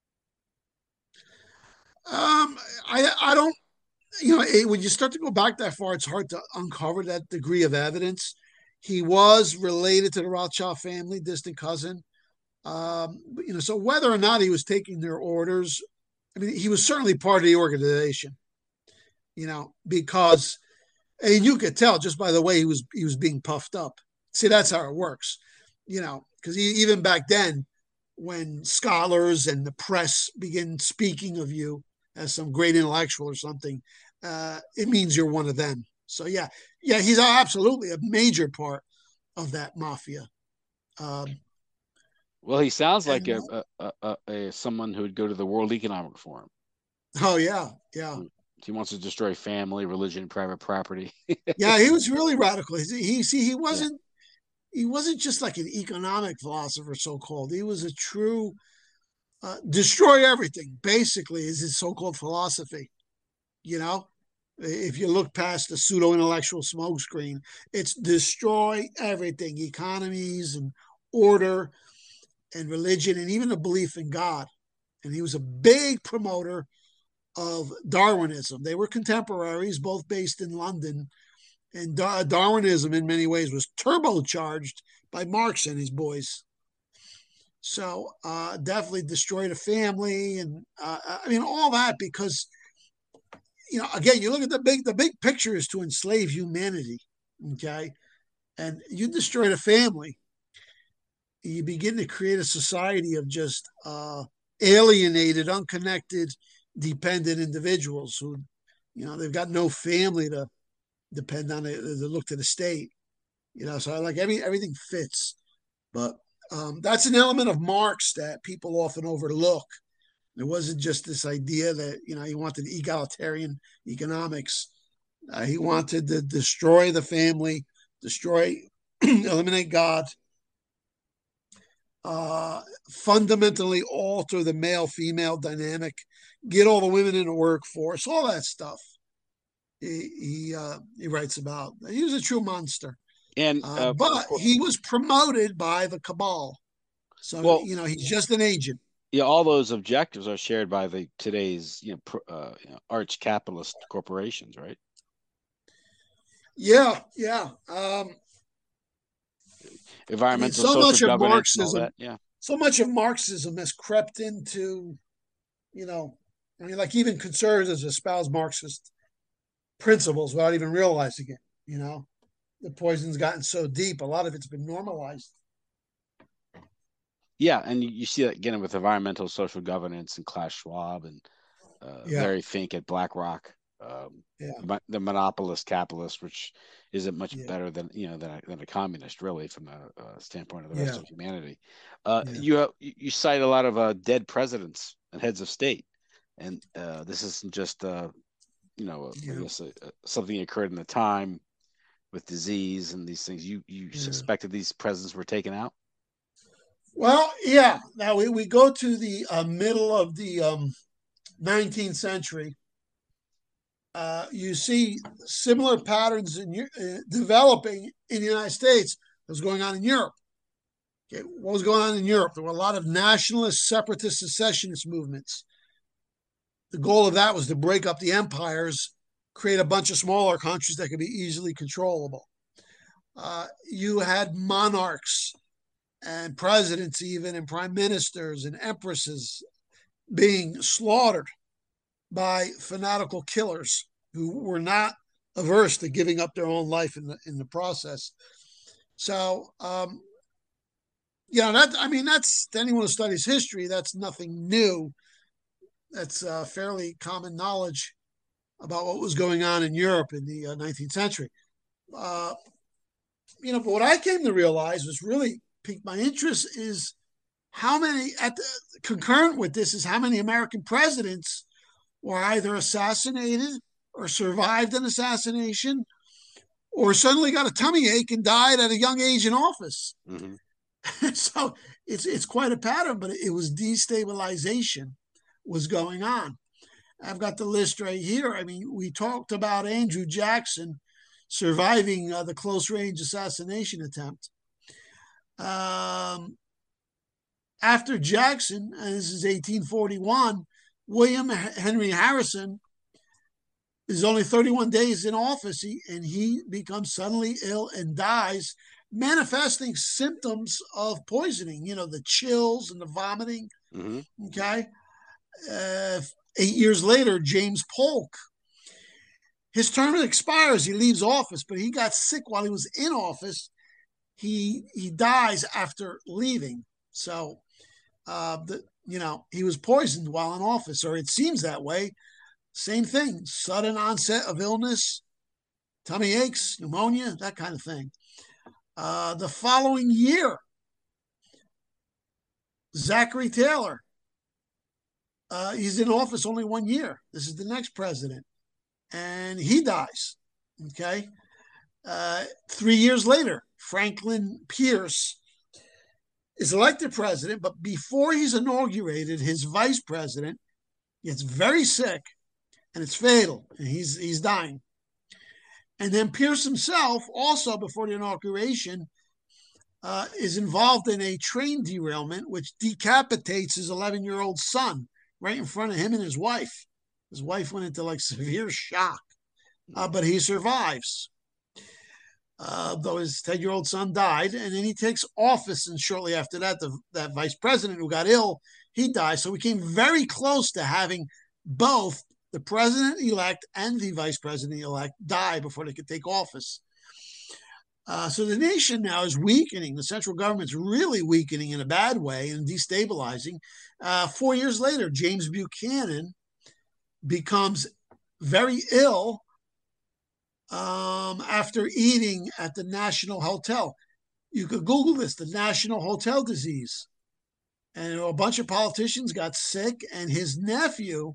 Um, I I don't you know it, when you start to go back that far, it's hard to uncover that degree of evidence. He was related to the Rothschild family, distant cousin. Um, you know, so whether or not he was taking their orders, I mean, he was certainly part of the organization. You know, because and you could tell just by the way he was he was being puffed up. See, that's how it works. You know, because even back then, when scholars and the press begin speaking of you as some great intellectual or something, uh, it means you're one of them. So yeah, yeah, he's absolutely a major part of that mafia. Um, Well, he sounds like and a, a, a, a, a someone who would go to the World Economic Forum. oh yeah, yeah, He wants to destroy family, religion, private property. yeah. He was really radical. He, he see he Yeah. wasn't he wasn't just like an economic philosopher, so called. He was a true uh, destroy everything. Basically, is his so called philosophy. You know, if you look past the pseudo intellectual smokescreen, it's destroy everything, economies and order and religion and even a belief in God. And he was a big promoter of Darwinism. They were contemporaries, both based in London. And Darwinism, in many ways, was turbocharged by Marx and his boys. So uh, definitely destroyed a family, and uh, I mean all that because you know again you look at the big the big picture is to enslave humanity, okay, and you destroy a family, you begin to create a society of just uh, alienated, unconnected, dependent individuals who, you know, they've got no family to depend on. They, they look to the state, you know. So I like every everything fits, but um, that's an element of Marx that people often overlook. It wasn't just this idea that you know he wanted egalitarian economics. Uh, he wanted to destroy the family, destroy, eliminate God, uh, fundamentally alter the male female dynamic, get all the women in the workforce, all that stuff. He he, uh, he writes about. He was a true monster, And uh, uh, of but course, he was promoted by the cabal. So well, you know he's just an agent. yeah, all those objectives are shared by the today's you know, pr- uh, you know arch capitalist corporations, right? Yeah, yeah. Um, I mean, Environmental, so social much of governance, and all Marxism, that. Yeah. so much of Marxism has crept into, you know, I mean, like even conservatives espouse Marxist principles without even realizing it. You know, the poison's gotten so deep, a lot of it's been normalized. Yeah, and you, you see that again with environmental, social governance and Klaus Schwab and uh, Yeah, Larry Fink at BlackRock, um, yeah, the, the monopolist capitalist, which isn't much yeah, better than you know than a, than a communist, really, from the uh, standpoint of the rest yeah, of humanity. Uh, yeah, you have, you cite a lot of uh, dead presidents and heads of state, and uh, this isn't just uh, you know I yeah, guess uh, uh, something that occurred in the time with disease and these things. You you yeah. suspected these presidents were taken out? Well, yeah. Now we, we go to the uh, middle of the um, nineteenth century. Uh, you see similar patterns in uh, developing in the United States that was going on in Europe. Okay, what was going on in Europe? There were a lot of nationalist, separatist, secessionist movements. The goal of that was to break up the empires, create a bunch of smaller countries that could be easily controllable. Uh, you had monarchs and presidents, even, and prime ministers and empresses being slaughtered by fanatical killers who were not averse to giving up their own life in the in the process. So, um, you know, that I mean, that's to anyone who studies history, that's nothing new. That's uh, fairly common knowledge about what was going on in Europe in the uh, nineteenth century. Uh, you know, but what I came to realize was really piqued my interest is how many at the, concurrent with this is how many American presidents were either assassinated or survived an assassination or suddenly got a tummy ache and died at a young age in office. Mm-hmm. So it's it's quite a pattern, but it was destabilization was going on. I've got the list right here. I mean, we talked about Andrew Jackson surviving uh, the close range assassination attempt. Um, after Jackson, and this is eighteen forty-one, William Henry Harrison is only thirty-one days in office, and he becomes suddenly ill and dies, manifesting symptoms of poisoning, you know, the chills and the vomiting. Mm-hmm. Okay. Uh, eight years later, James Polk. His term expires. He leaves office, but he got sick while he was in office. He he dies after leaving. So, uh, the you know he was poisoned while in office, or it seems that way. Same thing: sudden onset of illness, tummy aches, pneumonia, that kind of thing. Uh, the following year, Zachary Taylor. Uh, he's in office only one year. This is the next president, and he dies. Okay. Uh, three years later, Franklin Pierce is elected president, but before he's inaugurated, his vice president gets very sick, and it's fatal, and he's he's dying. And then Pierce himself, also before the inauguration, uh, is involved in a train derailment which decapitates his eleven-year-old son right in front of him and his wife. His wife went into like severe shock, uh, but he survives. Uh, though his ten-year-old son died, and then he takes office, and shortly after that, the, that vice president who got ill, he dies. So we came very close to having both the president-elect and the vice president-elect die before they could take office. Uh, so the nation now is weakening. The central government's really weakening in a bad way and destabilizing. Uh, four years later, James Buchanan becomes very ill um, after eating at the National Hotel. You could Google this, the National Hotel disease. And a bunch of politicians got sick, and his nephew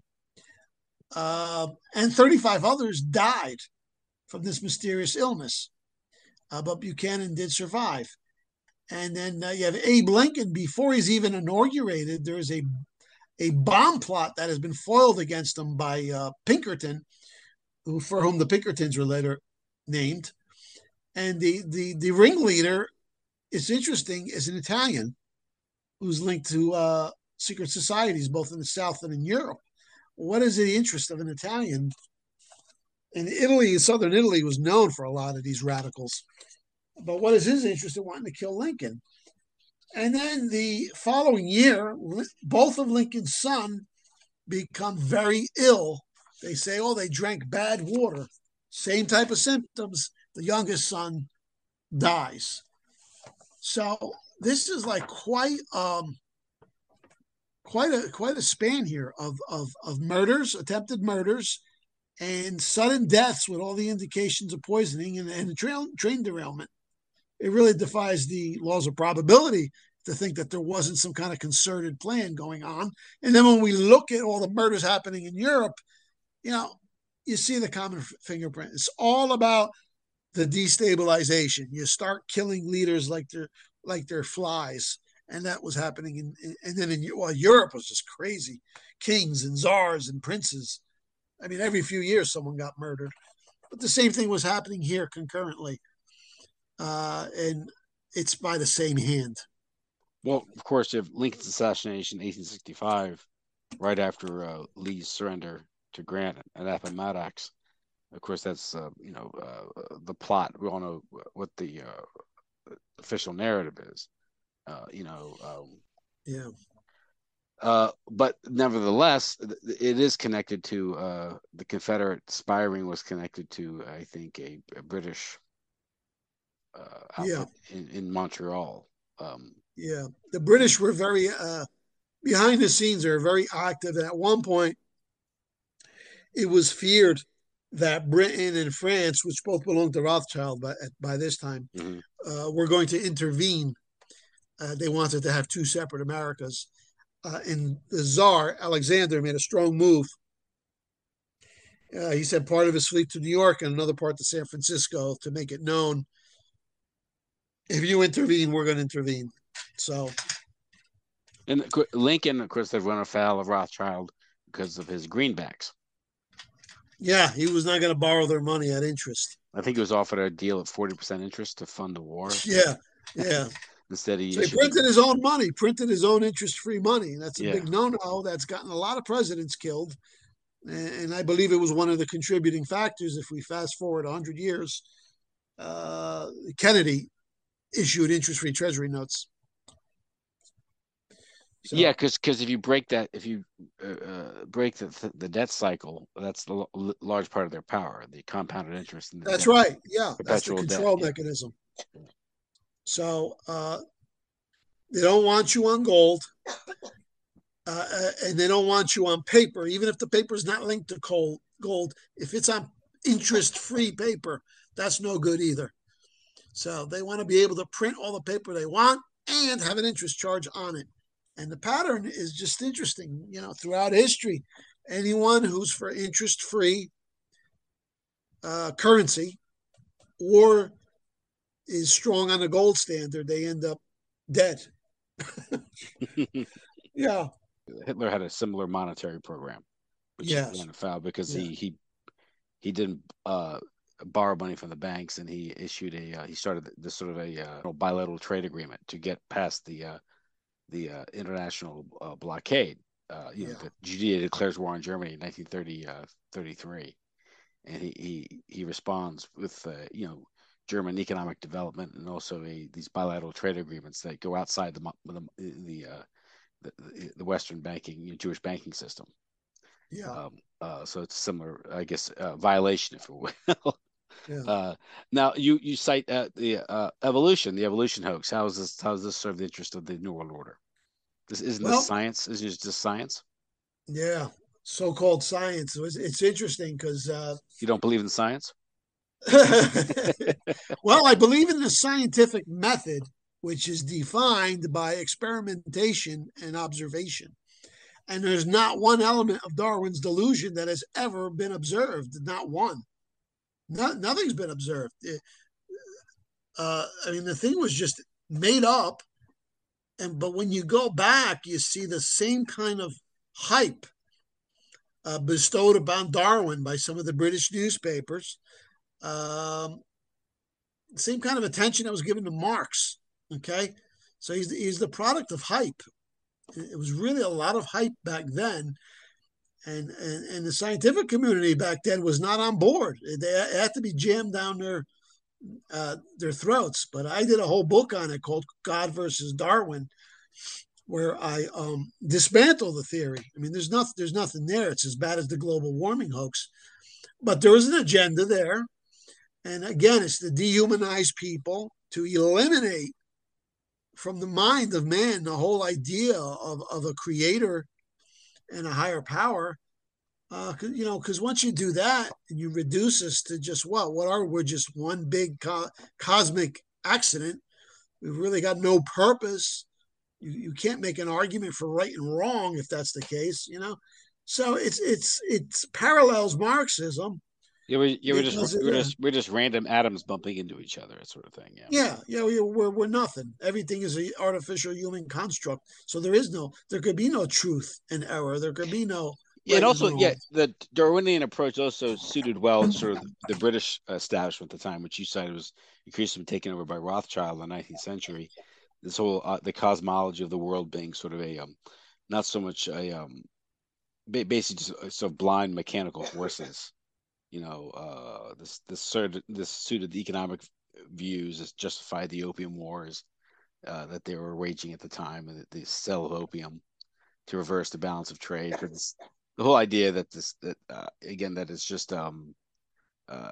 uh, and thirty-five others died from this mysterious illness. Uh, but Buchanan did survive. And then uh, you have Abe Lincoln. Before he's even inaugurated, there is a, a bomb plot that has been foiled against him by uh, Pinkerton, who, for whom the Pinkertons were later named. And the, the, the ringleader, it's interesting, is an Italian who's linked to uh, secret societies, both in the South and in Europe. What is the interest of an Italian? And Italy, southern Italy, was known for a lot of these radicals. But what is his interest in wanting to kill Lincoln? And then the following year, both of Lincoln's sons become very ill. They say, oh, they drank bad water. Same type of symptoms. The youngest son dies. So this is like quite um, quite a quite a span here of of of murders, attempted murders, and sudden deaths with all the indications of poisoning and, and train, train derailment. It really defies the laws of probability to think that there wasn't some kind of concerted plan going on. And then when we look at all the murders happening in Europe, you know, you see the common fingerprint. It's all about the destabilization. You start killing leaders like they're like they're flies, and that was happening in, in and then in well, Europe was just crazy, kings and czars and princes. I mean, every few years someone got murdered, but the same thing was happening here concurrently, uh, and it's by the same hand. Well, of course, you have Lincoln's assassination in eighteen sixty-five, right after uh, Lee's surrender to Grant and Appomattox. Of course, that's uh, you know uh, the plot. We all know what the uh, official narrative is. Uh, you know, um, Yeah, uh, but nevertheless, it is connected to uh, the Confederate spying was connected to, I think, a, a British uh, yeah, outfit in, in Montreal. Um, yeah. The British were very uh, behind the scenes. They were very active, and at one point, it was feared that Britain and France, which both belonged to Rothschild by by this time, mm-hmm. uh, were going to intervene. Uh, they wanted to have two separate Americas. Uh, and the Tsar, Alexander, made a strong move. Uh, he sent part of his fleet to New York and another part to San Francisco to make it known, if you intervene, we're going to intervene. So, And Lincoln, of course, had run afoul of Rothschild because of his greenbacks. yeah, he was not going to borrow their money at interest. I think he was offered a deal at forty percent interest to fund the war. Yeah, yeah. Instead, he So he issued printed the, his own money, printed his own interest-free money. That's a yeah. big no-no. That's gotten a lot of presidents killed. And I believe it was one of the contributing factors. If we fast forward one hundred years, uh, Kennedy issued interest-free treasury notes. So, yeah, because because if you break that, if you uh, break the the debt cycle, that's the l- large part of their power, the compounded interest. In the that's debt, right. Yeah, that's the control debt, mechanism. Yeah. So uh, they don't want you on gold, uh, and they don't want you on paper, even if the paper is not linked to gold. Gold, if it's on interest-free paper, that's no good either. So they want to be able to print all the paper they want and have an interest charge on it. And the pattern is just interesting, you know, throughout history. Anyone who's for interest-free uh, currency or is strong on the gold standard, they end up dead. Yeah. Hitler had a similar monetary program, which yes. he ran afoul because yeah. he he he didn't uh, borrow money from the banks, and he issued a uh, he started this sort of a uh, bilateral trade agreement to get past the uh, the uh, international uh, blockade. Uh, you yeah. know, that Judea declares war on Germany in nineteen thirty-three, and he he he responds with uh, you know German economic development and also a, these bilateral trade agreements that go outside the the the, uh, the, the Western banking, you know, Jewish banking system. Yeah. Um, uh, so it's similar, I guess, uh, violation, if you will. yeah. Uh, now you you cite uh, the uh, evolution, the evolution hoax. How is this? How does this serve the interest of the New World Order? This isn't well, this science. Isn't it just science? Yeah, so-called science. It's, it's interesting because uh, you don't believe in science. Well, I believe in the scientific method, which is defined by experimentation and observation. And there's not one element of Darwin's delusion that has ever been observed. Not one. No, nothing's been observed. Uh, I mean, the thing was just made up. And but when you go back, you see the same kind of hype uh, bestowed upon Darwin by some of the British newspapers. Um, same kind of attention that was given to Marx. Okay, so he's he's the product of hype. It was really a lot of hype back then, and and, and the scientific community back then was not on board. They had to be jammed down their uh, their throats. But I did a whole book on it called God versus Darwin, where I um, dismantle the theory. I mean, there's nothing there's nothing there. It's as bad as the global warming hoax, but there was an agenda there. And again, it's to dehumanize people, to eliminate from the mind of man the whole idea of, of a creator and a higher power. Uh, you know, because once you do that and you reduce us to just what? What are we're just one big co- cosmic accident. We've really got no purpose. You, you can't make an argument for right and wrong if that's the case, you know. So it's it's it's parallels Marxism. You were you were just because we're uh, just we're just random atoms bumping into each other, that sort of thing. Yeah. yeah, yeah, we, we're we're nothing. Everything is an artificial human construct. So there is no, there could be no truth and error. There could be no Yeah, and right and also, yeah, wrong. the Darwinian approach also suited well sort of the British establishment at the time, which you cited was increasingly taken over by Rothschild in the nineteenth century. This whole uh, the cosmology of the world being sort of a um, not so much a um, basically just uh, sort of blind mechanical forces. You know, uh, this this sort of, this suited the economic views that justified the opium wars uh, that they were waging at the time, and the sale of opium to reverse the balance of trade. Because the whole idea that this that uh, again that it's just um, uh,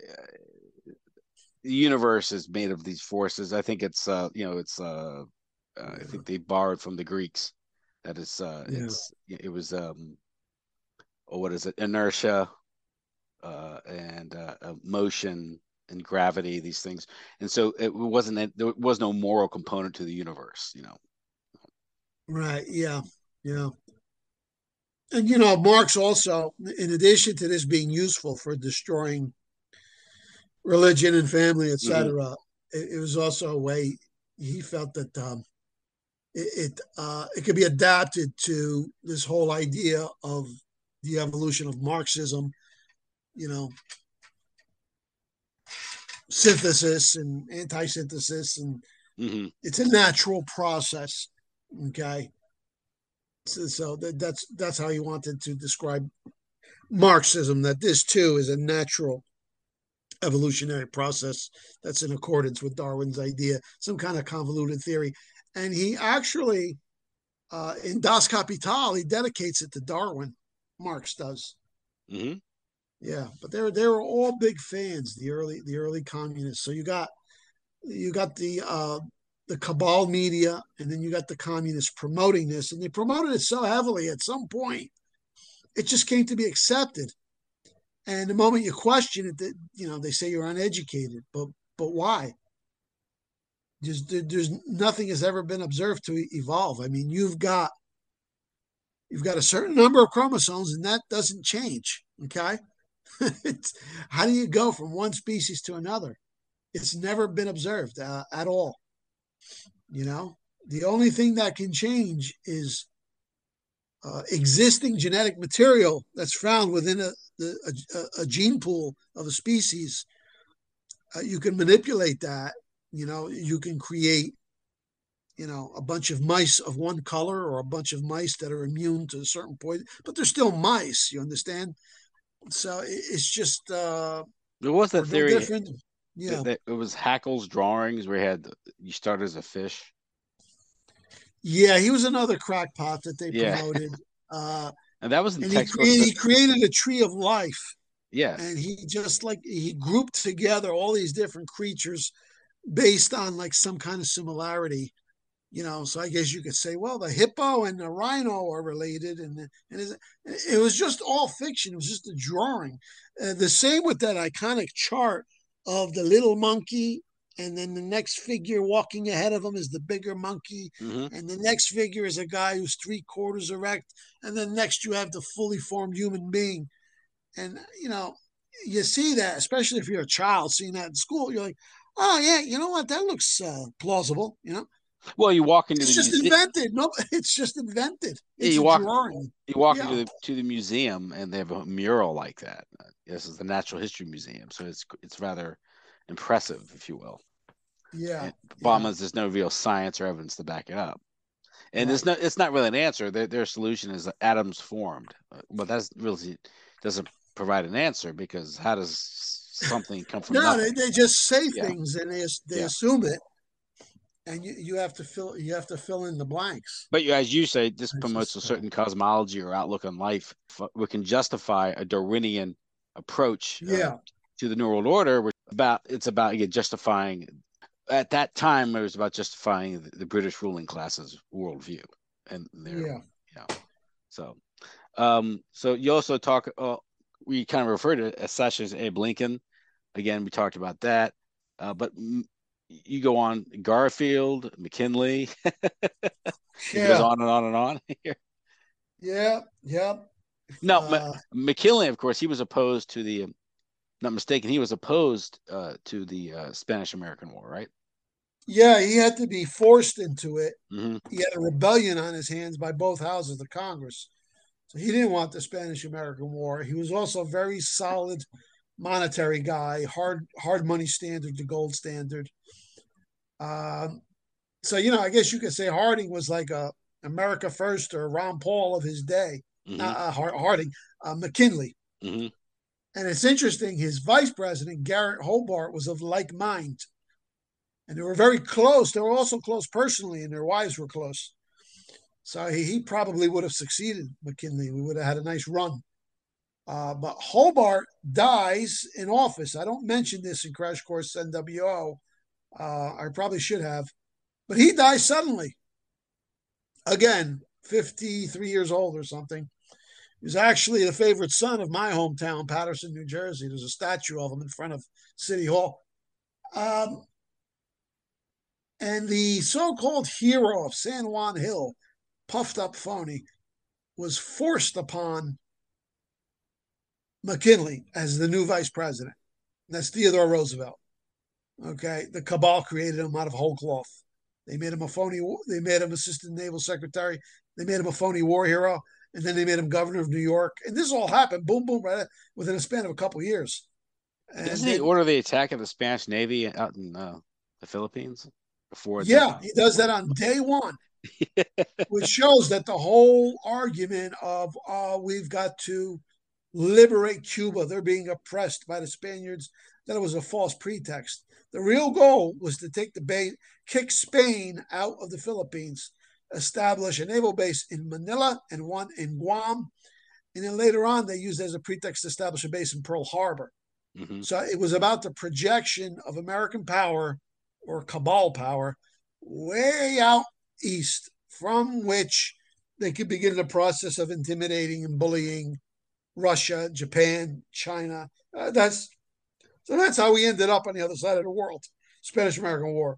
the universe is made of these forces. I think it's uh, you know it's uh, uh, I Yeah, think they borrowed from the Greeks. That is uh, yeah, it's it was um, oh, what is it, inertia uh, and uh, uh, motion and gravity, these things. And so it wasn't there was no moral component to the universe, you know. right. Yeah, yeah. And you know, Marx also, in addition to this being useful for destroying religion and family, Mm-hmm. et cetera, it, it was also a way he felt that um, it it, uh, it could be adapted to this whole idea of the evolution of Marxism. You know, synthesis and anti-synthesis, and Mm-hmm. it's a natural process. Okay, so, so that, that's that's how he wanted to describe Marxism. That this too is a natural evolutionary process that's in accordance with Darwin's idea, some kind of convoluted theory. And he actually, uh, in Das Kapital, he dedicates it to Darwin. Marx does. Mm-hmm. Yeah, but they were they were all big fans, the early the early communists. So you got you got the uh, the cabal media, and then you got the communists promoting this, and they promoted it so heavily. At some point, it just came to be accepted. And the moment you question it, that you know they say you're uneducated, but but why? There's there's nothing has ever been observed to evolve. I mean, you've got you've got a certain number of chromosomes, and that doesn't change. Okay, it's, how do you go from one species to another? It's never been observed uh, at all. You know, the only thing that can change is uh, existing genetic material that's found within a, a, a gene pool of a species. Uh, you can manipulate that. You know, you can create, you know, a bunch of mice of one color or a bunch of mice that are immune to a certain poison, but they're still mice. You understand? So it's just uh, There was we're that no theory different. that, Yeah, that it was Haeckel's drawings where he had you start as a fish. yeah. He was another crackpot that they Yeah, promoted, uh, and that was in and he textbooks. created That he created a tree of life, and yes, he just like he grouped together all these different creatures based on like some kind of similarity. You know, so I guess you could say, well, the hippo and the rhino are related, and and it was just all fiction. It was just a drawing. Uh, the same with that iconic chart of the little monkey, and then the next figure walking ahead of him is the bigger monkey, mm-hmm. and the next figure is a guy who's three quarters erect, and then next you have the fully formed human being. And you know, you see that, especially if you're a child, seeing that in school, you're like, oh yeah, you know what, that looks uh, plausible. You know, Well, you walk into it's the just museum. invented. No, it's just invented. Yeah, It's you a walk drawing. you walk into Yeah, the to the museum and they have a mural like that. Uh, this is the Natural History Museum, so it's it's rather impressive, if you will. yeah, And the problem yeah. is there's no real science or evidence to back it up. And it's Right. not it's not really an answer. Their their solution is that atoms formed, uh, but that's really doesn't provide an answer because how does something come from No, they, nothing? they just say Yeah, things and they they yeah. assume it, and you, you have to fill you have to fill in the blanks. But as you say, this It's promotes a just uh, certain cosmology or outlook on life. We can justify a Darwinian approach uh, yeah, to the New World Order, which about it's about again justifying. At that time, it was about justifying the, the British ruling class's worldview and their, yeah, you know. So, um, so you also talk. Uh, we kind of refer to as such as Abe Lincoln. Again, we talked about that. Uh, but you go on Garfield, McKinley. It goes yeah, on and on and on here. yeah, yeah. No, M- Uh, McKinley, of course, he was opposed to the not mistaken, he was opposed uh, to the uh, Spanish-American War, right? Yeah, he had to be forced into it. Hmm. He had a rebellion on his hands by both houses of Congress. So he didn't want the Spanish American War. He was also a very solid monetary guy, hard hard money standard, the gold standard. Um, so you know, I guess you could say Harding was like a America First or Ron Paul of his day. Hmm. Not uh, Harding, uh, McKinley. Hmm. And it's interesting. His vice president Garrett Hobart was of like mind, and they were very close. They were also close personally, and their wives were close. So he, he probably would have succeeded McKinley. We would have had a nice run. Uh, but Hobart dies in office. I don't mention this in Crash Course N W O. Uh, I probably should have. But he dies suddenly. Again, fifty-three years old or something. He was actually the favorite son of my hometown, Paterson, New Jersey. There's a statue of him in front of City Hall. Um, and the so called hero of San Juan Hill, puffed up phony, was forced upon McKinley as the new vice president. That's Theodore Roosevelt. Okay, the cabal created him out of whole cloth. They made him a phony. They made him assistant naval secretary. They made him a phony war hero, and then they made him governor of New York. And this all happened, boom, boom, right within a span of a couple of years. And Doesn't he then, order the attack of the Spanish Navy out in uh, the Philippines before the? yeah, he does that on day one, which shows that the whole argument of uh, we've got to liberate Cuba, they're being oppressed by the Spaniards, that it was a false pretext. The real goal was to take the bait, kick Spain out of the Philippines, establish a naval base in Manila and one in Guam, and then later on they used it as a pretext to establish a base in Pearl Harbor. Hmm. So it was about the projection of American power or cabal power way out east, from which they could begin the process of intimidating and bullying Russia, Japan, China. Uh, that's so that's how we ended up on the other side of the world, Spanish American War.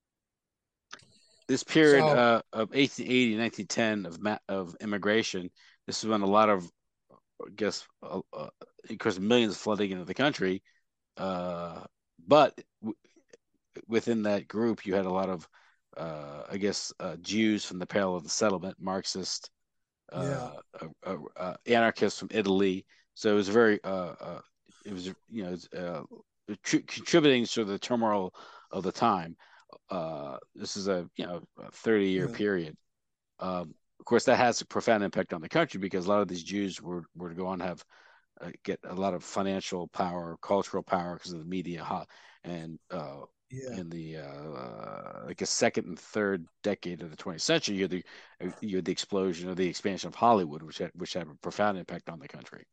This period So uh, of eighteen eighty, nineteen ten of of immigration. This is when a lot of, I guess, uh, uh, of course, millions flooding into the country. Uh, but w- within that group, you had a lot of, uh, I guess, uh, Jews from the Pale of the Settlement, Marxist, yeah, uh, uh, uh, uh, anarchists from Italy. So it was very, uh, uh, it was, you know, uh, tr- contributing to the turmoil of the time. Uh, this is a, you know, a thirty year yeah, period. Um, of course, that has a profound impact on the country because a lot of these Jews were, were to go on to have uh, get a lot of financial power, cultural power because of the media, and uh, yeah. in the uh, like a second and third decade of the twentieth century, you had the you had the explosion or the expansion of Hollywood, which had, which had a profound impact on the country.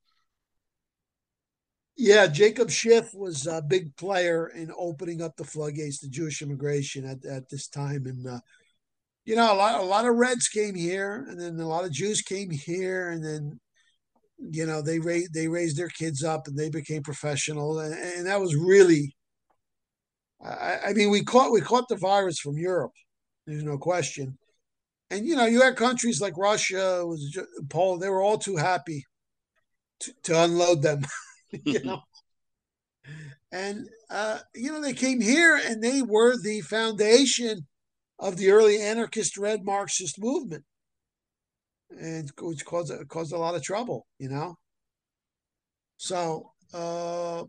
Yeah, Jacob Schiff was a big player in opening up the floodgates to Jewish immigration at, at this time. And, uh, you know, a lot, a lot of Reds came here, and then a lot of Jews came here, and then, you know, they raised, they raised their kids up and they became professional. And, and that was really, I, I mean, we caught, we caught the virus from Europe. There's no question. And, you know, you had countries like Russia, was Poland, they were all too happy to, to unload them, you know. And, uh, you know, they came here and they were the foundation of the early anarchist red Marxist movement, and which caused, caused a lot of trouble, you know. So, uh,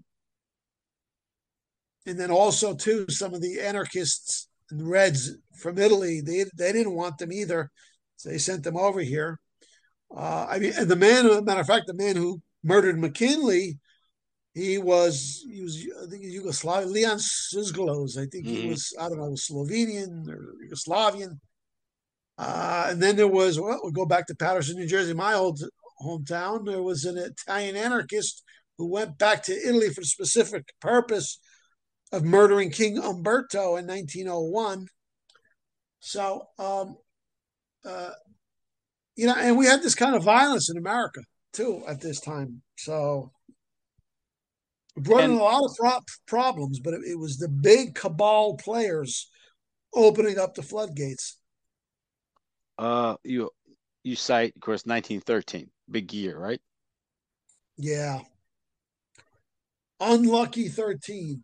and then also, too, some of the anarchists and reds from Italy, they, they didn't want them either. So they sent them over here. Uh, I mean, and the man, as a matter of fact, the man who murdered McKinley, he was he was I think Yugoslav Leon Sizgalos. I think he Hmm. was I don't know Slovenian or Yugoslavian. Uh, and then there was well, we'll go back to Paterson, New Jersey, my old hometown. There was an Italian anarchist who went back to Italy for the specific purpose of murdering King Umberto in nineteen oh one. So um, uh, you know, and we had this kind of violence in America too at this time. So it brought in a And lot of pro- problems, but it, it was the big cabal players opening up the floodgates. uh, you you cite, of course, nineteen thirteen, big year, right? Yeah. Unlucky thirteen.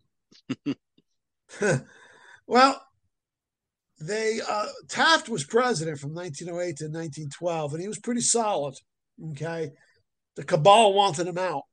Well, they uh, Taft was president from nineteen oh eight to nineteen twelve, and he was pretty solid. Okay, the cabal wanted him out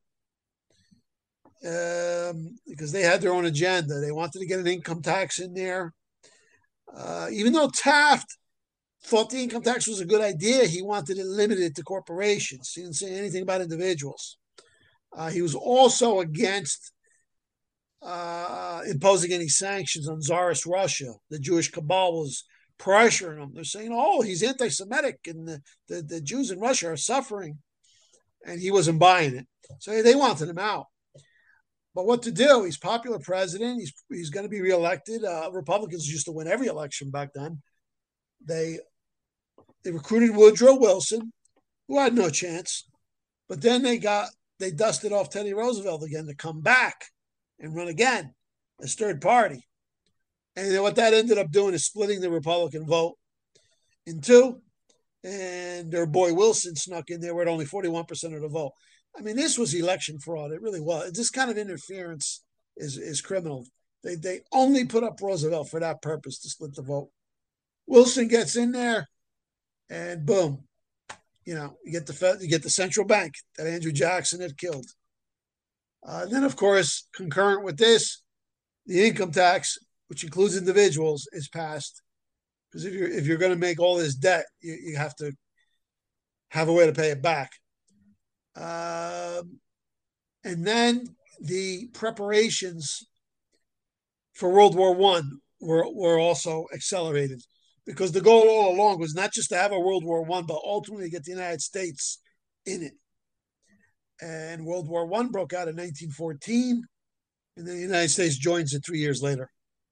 um, because they had their own agenda. They wanted to get an income tax in there. Uh, even though Taft thought the income tax was a good idea, he wanted it limited to corporations. He didn't say anything about individuals. Uh, he was also against uh, imposing any sanctions on Tsarist Russia. The Jewish cabal was pressuring him. They're saying, "Oh, he's anti-Semitic, and the, the, the Jews in Russia are suffering," and he wasn't buying it. So they wanted him out. But what to do? He's popular president. He's he's going to be reelected. Uh, Republicans used to win every election back then. They they recruited Woodrow Wilson, who had no chance. But then they got they dusted off Teddy Roosevelt again to come back and run again as third party. And what that ended up doing is splitting the Republican vote in two. And their boy Wilson snuck in there with only forty-one percent of the vote. I mean, this was election fraud. It really was. This kind of interference is, is criminal. They, they only put up Roosevelt for that purpose, to split the vote. Wilson gets in there, and boom, you know, you get the you get the central bank that Andrew Jackson had killed. Uh, and then, of course, concurrent with this, the income tax, which includes individuals, is passed. Because if you're if you're going to make all this debt, you, you have to have a way to pay it back. Um, and then the preparations for World War One were were also accelerated, because the goal all along was not just to have a World War One, but ultimately get the United States in it. And World War One broke out in nineteen fourteen, and then the United States joins it three years later.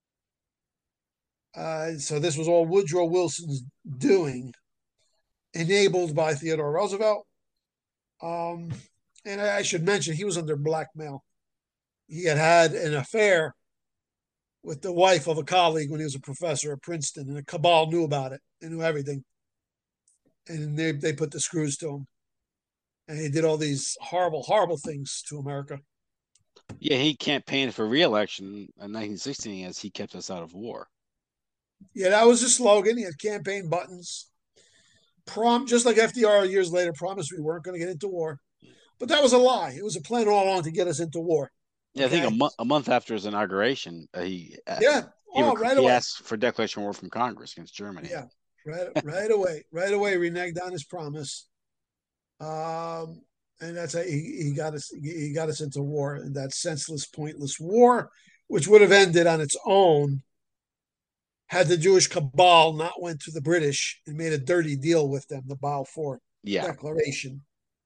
Uh, so this was all Woodrow Wilson's doing, enabled by Theodore Roosevelt. Um, and I should mention, he was under blackmail. He had had an affair with the wife of a colleague when he was a professor at Princeton, and the cabal knew about it. They knew everything. And they, they put the screws to him. And he did all these horrible, horrible things to America. Yeah, he campaigned for re-election in nineteen sixteen as he kept us out of war. Yeah, that was his slogan. He had campaign buttons. Prom, just like F D R years later promised we weren't going to get into war. But that was a lie. It was a plan all along to get us into war. Yeah, I think a, mo- a month after his inauguration, uh, he uh, yeah, he, oh, rec- right he away. asked for declaration of war from Congress against Germany. Yeah, right, right away, right away. Reneged on his promise, um, and that's how he, he got us. He got us into war, in that senseless, pointless war, which would have ended on its own had the Jewish cabal not went to the British and made a dirty deal with them, the Balfour Yeah, Declaration.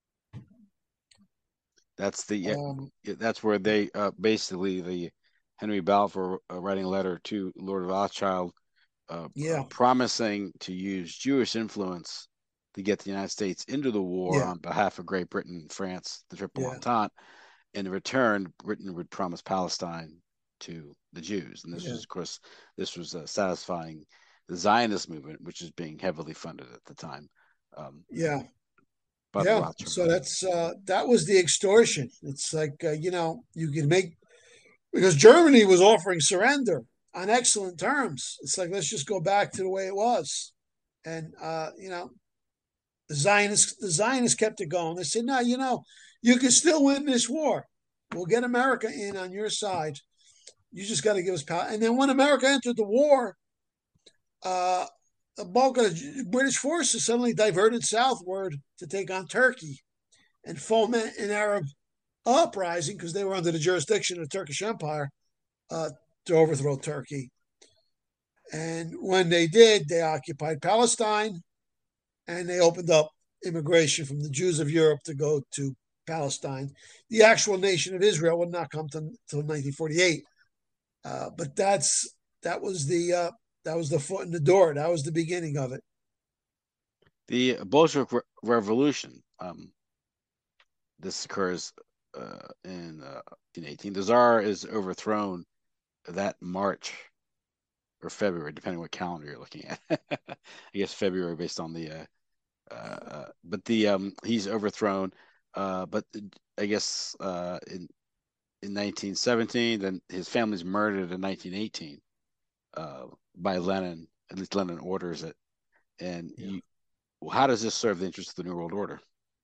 that's the Um, that's where they uh, basically the Henry Balfour uh, writing a letter to Lord Rothschild, uh, uh, yeah, promising to use Jewish influence to get the United States into the war yeah, on behalf of Great Britain and France, the Triple yeah, Entente. In return, Britain would promise Palestine to the Jews, and this yeah, was, of course, this was uh, satisfying the Zionist movement, which is being heavily funded at the time um, yeah. by the Yeah, so Rothschilds. that's uh, that was the extortion. It's like uh, you know you can make, because Germany was offering surrender on excellent terms. It's like, let's just go back to the way it was, and uh, you know the Zionists the Zionists kept it going. They said, no, you know you can still win this war. We'll get America in on your side. You just got to give us power. And then when America entered the war, uh, the bulk of the British forces suddenly diverted southward to take on Turkey and foment an Arab uprising, because they were under the jurisdiction of the Turkish Empire, uh, to overthrow Turkey. And when they did, they occupied Palestine, and they opened up immigration from the Jews of Europe to go to Palestine. The actual nation of Israel would not come until nineteen forty-eight, uh, but that's that was the uh, that was the foot in the door. That was the beginning of it. The Bolshevik Re- Revolution. Um, this occurs uh, in uh, nineteen eighteen. The Tsar is overthrown that March or February, depending what calendar you're looking at. I guess February based on the uh, uh, but the um, he's overthrown. Uh, but I guess uh, in in nineteen seventeen. Then his family's murdered in nineteen eighteen uh, by Lenin. At least Lenin orders it. And Yeah. you, how does this serve the interests of the New World Order?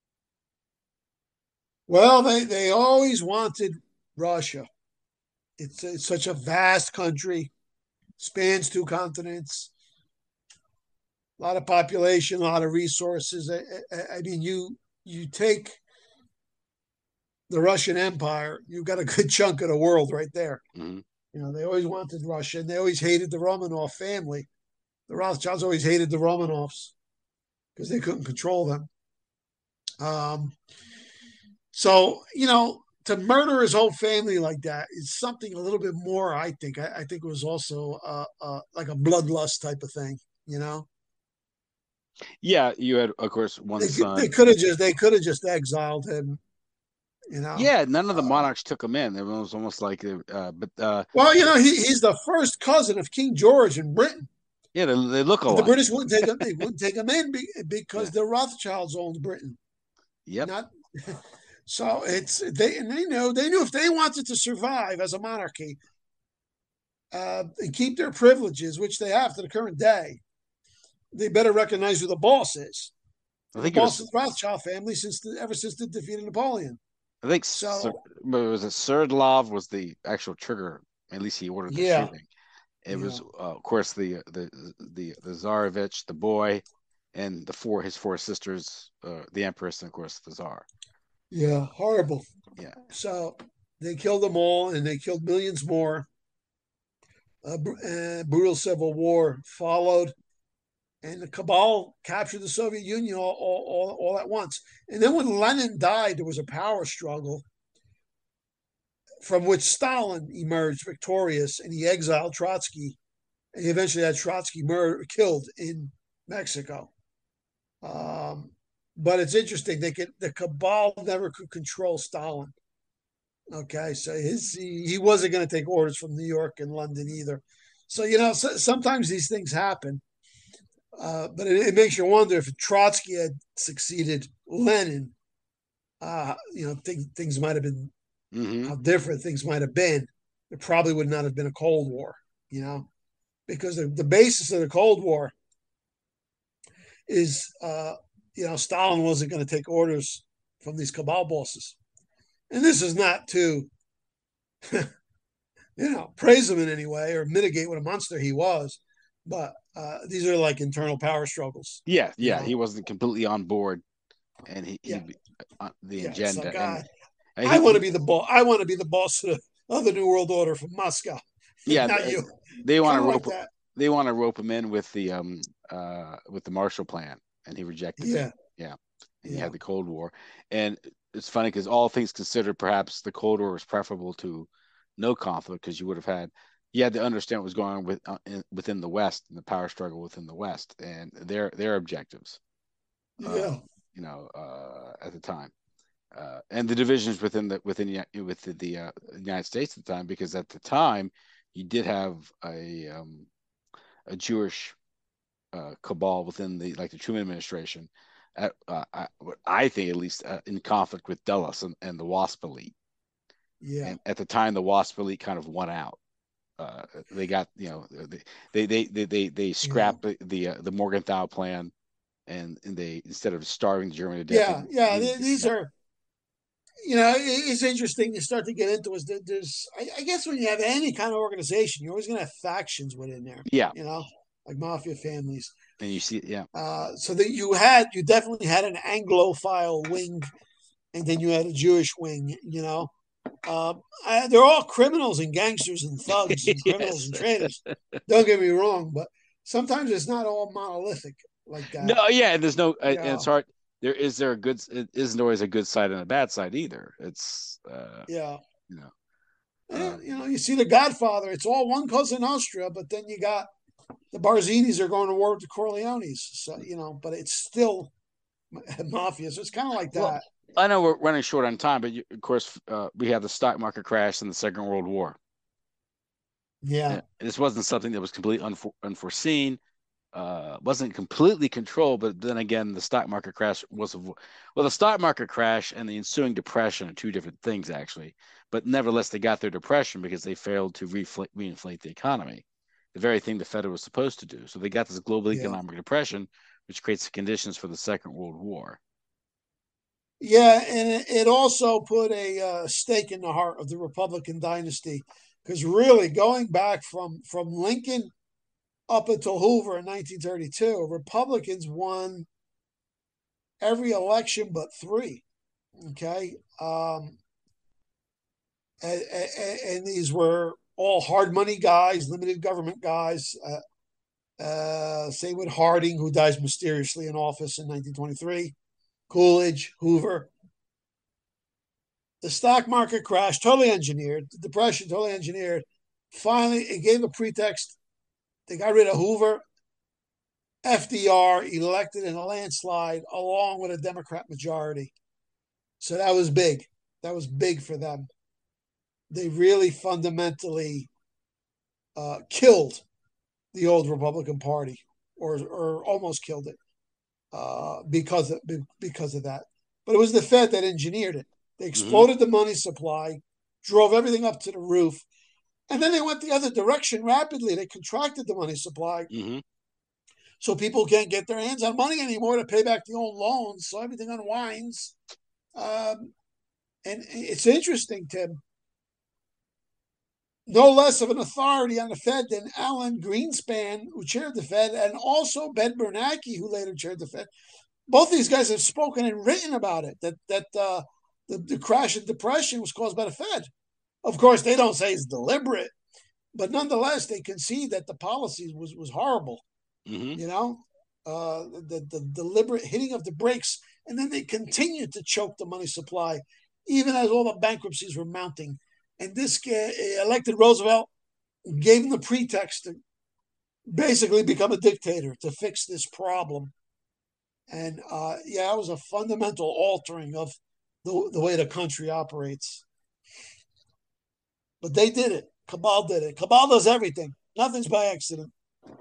Well, they, they always wanted Russia. It's, it's such a vast country, spans two continents, a lot of population, a lot of resources. I, I, I mean, you you take the Russian Empire, you've got a good chunk of the world right there. Mm-hmm. You know, they always wanted Russia, and they always hated the Romanov family. The Rothschilds always hated the Romanovs because they couldn't control them. Um, so, you know, to murder his whole family like that is something a little bit more, I think. I, I think it was also uh, uh, like a bloodlust type of thing, you know? Yeah, you had, of course, one They, they son. could have just they could have just exiled him, you know. Yeah, none of the Uh, monarchs took him in. It was almost like, uh, but uh, well, you know, he, he's the first cousin of King George in Britain. yeah, they, they look But the alike. British wouldn't take him. They wouldn't take him in because Yeah. the Rothschilds owned Britain. Yep. Not so it's they and they know they knew if they wanted to survive as a monarchy uh, and keep their privileges, which they have to the current day, they better recognize who the boss is. I And the think it boss was. is the Rothschild family since the, ever since the defeat of Napoleon. I think Sir, So was it Sverdlov was the actual trigger. At least he ordered the yeah, shooting. It yeah, was, uh, of course, the the the the Tsarevich, the boy, and the four his four sisters, uh, the Empress, and of course the Tsar. yeah, horrible. Yeah. So they killed them all, and they killed millions more. A uh, brutal civil war followed, and the cabal captured the Soviet Union all, all, all, all at once. And then when Lenin died, there was a power struggle from which Stalin emerged victorious, and he exiled Trotsky, and he eventually had Trotsky murdered, killed in Mexico. Um, but it's interesting; they could the cabal never could control Stalin. Okay, so his he, he wasn't going to take orders from New York and London either. So you know, so, sometimes these things happen. Uh, but it, it makes you wonder if Trotsky had succeeded Lenin, uh, you know, th- things might have been Mm-hmm. how different things might have been. There probably would not have been a Cold War, you know, because the, the basis of the Cold War is, uh, you know, Stalin wasn't going to take orders from these cabal bosses. And this is not to, you know, praise him in any way or mitigate what a monster he was, but uh, these are like internal power struggles, Yeah, you yeah. know. He wasn't completely on board, and he Yeah, he uh, the yeah. It's agenda, like, and uh, uh, I he, want to he be the boss. I want to be the boss of the, of the New World Order from Moscow, yeah. not you. They want Kind to of like rope that. they want to rope him in with the um uh with the Marshall Plan, and he rejected it. Yeah, Yeah, and you yeah, had the Cold War, and it's funny because all things considered, perhaps the Cold War was preferable to no conflict because you would have had you had to understand what was going on with uh, in, within the West and the power struggle within the West and their their objectives. Uh, yeah, you know, uh, at the time. Uh, and the divisions within the within within the uh, United States at the time, because at the time you did have a um, a Jewish uh, cabal within the like the Truman administration. At, uh, I, I think at least uh, in conflict with Dulles and, and the WASP elite. yeah, And at the time, the WASP elite kind of won out. Uh, they got you know they they they they they yeah, scrapped the the, uh, the Morgenthau plan, and, and they instead of starving Germany to death, they, yeah, yeah. they These are, you know, it's interesting to start to get into. Is that there's, I, I guess, when you have any kind of organization, you're always going to have factions within there. yeah, You know, like mafia families. and you see yeah. Uh, so that you had, you definitely had an Anglophile wing, and then you had a Jewish wing. You know, Uh, I, they're all criminals and gangsters and thugs and criminals Yes. and traitors. Don't get me wrong, but sometimes it's not all monolithic like that. No, yeah, and there's no, You and it's know, hard. There is there a good, it isn't always a good side and a bad side either. It's, uh, yeah. you know, Yeah, uh, you know, you see the Godfather. It's all one Cosa Nostra, but then you got the Barzinis are going to war with the Corleones. So you know, but it's still mafia. So it's kind of like well, that. I know we're running short on time, but you, of course, uh, we have the stock market crash in the Second World War. Yeah, And this wasn't something that was completely unfor- unforeseen. uh, wasn't completely controlled, but then again, the stock market crash was, well, the stock market crash and the ensuing depression are two different things, actually. But nevertheless, they got their depression because they failed to reflate, reinflate the economy, the very thing the Fed was supposed to do. So they got this global Yeah. economic depression, which creates the conditions for the Second World War. Yeah, and it also put a uh, stake in the heart of the Republican dynasty, because really going back from from Lincoln up until Hoover in nineteen thirty-two, Republicans won every election but three. Okay, um, and, and, and these were all hard money guys, limited government guys. Uh, uh, same with Harding, who dies mysteriously in office in nineteen twenty-three. Coolidge, Hoover. The stock market crashed, totally engineered. The depression, totally engineered. Finally, it gave a pretext. They got rid of Hoover. F D R elected in a landslide along with a Democrat majority. So that was big. That was big for them. They really fundamentally uh, killed the old Republican Party, or or almost killed it uh, because of, because of that. But it was the Fed that engineered it. They Mm-hmm. exploded the money supply, drove everything up to the roof, and then they went the other direction rapidly. They contracted the money supply, Mm-hmm. so people can't get their hands on money anymore to pay back the old loans. So everything unwinds. Um, and it's interesting, Tim. No less of an authority on the Fed than Alan Greenspan, who chaired the Fed, and also Ben Bernanke, who later chaired the Fed. Both these guys have spoken and written about it, that that uh, the, the crash and depression was caused by the Fed. Of course, they don't say it's deliberate, but nonetheless, they concede that the policy was was horrible. Mm-hmm. You know, uh, the the deliberate hitting of the brakes, and then they continued to choke the money supply, even as all the bankruptcies were mounting. And this guy, elected Roosevelt, gave him the pretext to basically become a dictator to fix this problem. And uh, yeah, it was a fundamental altering of the, the way the country operates. But they did it. Cabal did it. Cabal does everything. Nothing's by accident.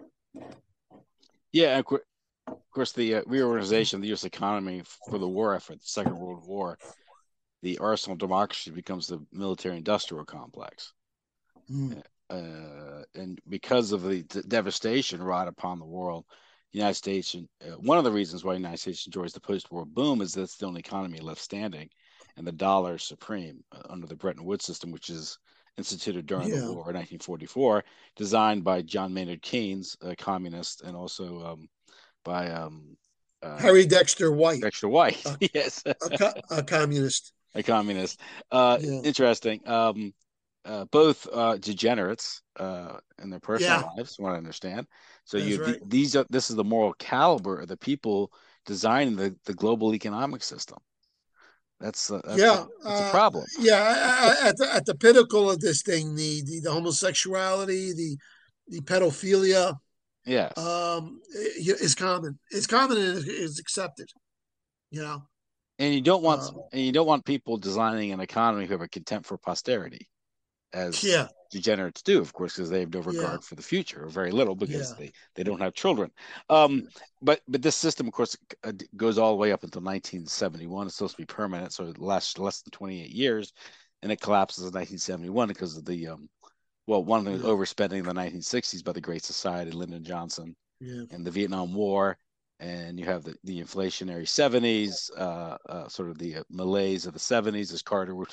Yeah, of course, the uh, reorganization of the U S economy for the war effort, the Second World War, the arsenal of democracy becomes the military-industrial complex. Mm. Uh, and because of the d- devastation wrought upon the world, the United States, and uh, one of the reasons why the United States enjoys the post-war boom is that it's the only economy left standing, and the dollar is supreme uh, under the Bretton Woods system, which is instituted during the Yeah. war in nineteen forty-four, designed by John Maynard Keynes, a communist, and also um, by um, uh, Harry Dexter White, Dexter White. a, Yes, a, co- a communist. a communist. Uh, Yeah. interesting. Um, uh, both uh, degenerates uh, in their personal Yeah, lives, from what I understand. So that's you the, right. these are this is the moral caliber of the people designing the, the global economic system. That's uh, that's a, Yeah, that's a uh, problem. yeah. At the at the pinnacle of this thing, the the, the homosexuality, the the pedophilia, Yes, um, is common. It's common and is accepted. You know. and you don't want Uh, and you don't want people designing an economy who have a contempt for posterity, as yeah, degenerates do, of course, because they have no yeah, regard for the future, or very little, because yeah, they they don't have children. Um, but but this system, of course, uh, goes all the way up until nineteen seventy-one. It's supposed to be permanent, so it lasts less than twenty-eight years, and it collapses in nineteen seventy-one because of the um, well, one thing was yeah, overspending in the nineteen sixties by the Great Society, Lyndon Johnson, yeah. and the Vietnam War. And you have the, the inflationary seventies, uh, uh, sort of the uh, malaise of the seventies, as Carter would.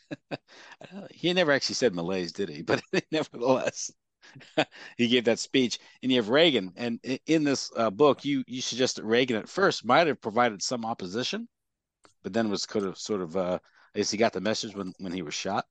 He never actually said malaise, did he? But nevertheless, he gave that speech. And you have Reagan. And in this uh, book, you you suggest that Reagan at first might have provided some opposition, but then was could have sort of, uh, I guess he got the message when, when he was shot.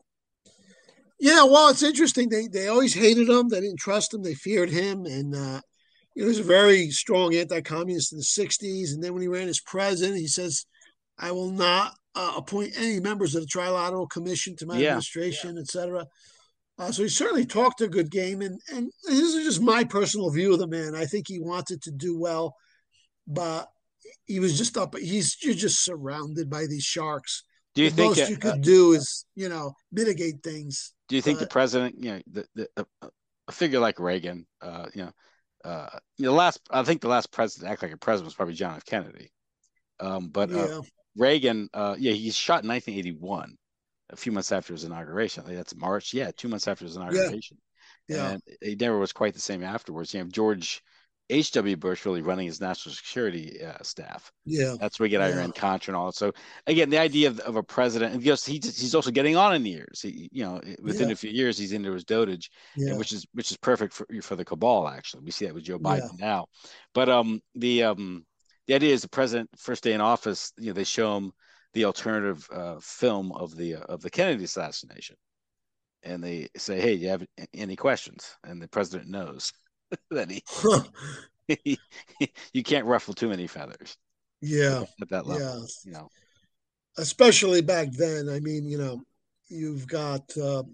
Yeah, well, it's interesting. They they always hated him. They didn't trust him. They feared him, and uh, he was a very strong anti-communist in the sixties. And then when he ran as president, he says, "I will not uh, appoint any members of the Trilateral Commission to my Yeah. administration, et cetera" Uh, so he certainly talked a good game, and and this is just my personal view of the man. I think he wanted to do well, but he was just up. He's You're just surrounded by these sharks. Do you The think most uh, you uh, could do is, you know, mitigate things. do you think the But president, you know, the, the, a, a figure like Reagan, uh, you know, Uh, you know, last I think the last president to act like a president was probably John F. Kennedy. Um, but uh, Yeah, Reagan, uh, yeah, he's shot in nineteen eighty-one, a few months after his inauguration. I think that's March. Yeah, two months after his yeah, inauguration, yeah, and he never was quite the same afterwards. You know, George H W. Bush really running his national security uh, staff. yeah, That's where we get yeah, Iran Contra and all. So again, the idea of, of a president, and because he he's also getting on in years. He, you know, within yeah, a few years, he's into his dotage, and yeah, which is which is perfect for for the cabal. Actually, we see that with Joe yeah. Biden now. But um, the um, the idea is the president first day in office. You know, they show him the alternative uh, film of the uh, of the Kennedy assassination, and they say, "Hey, do you have any questions?" And the president knows that he, he you can't ruffle too many feathers at Yeah, that, at that yeah. level. You know. Especially back then. I mean, you know, you've got. Uh,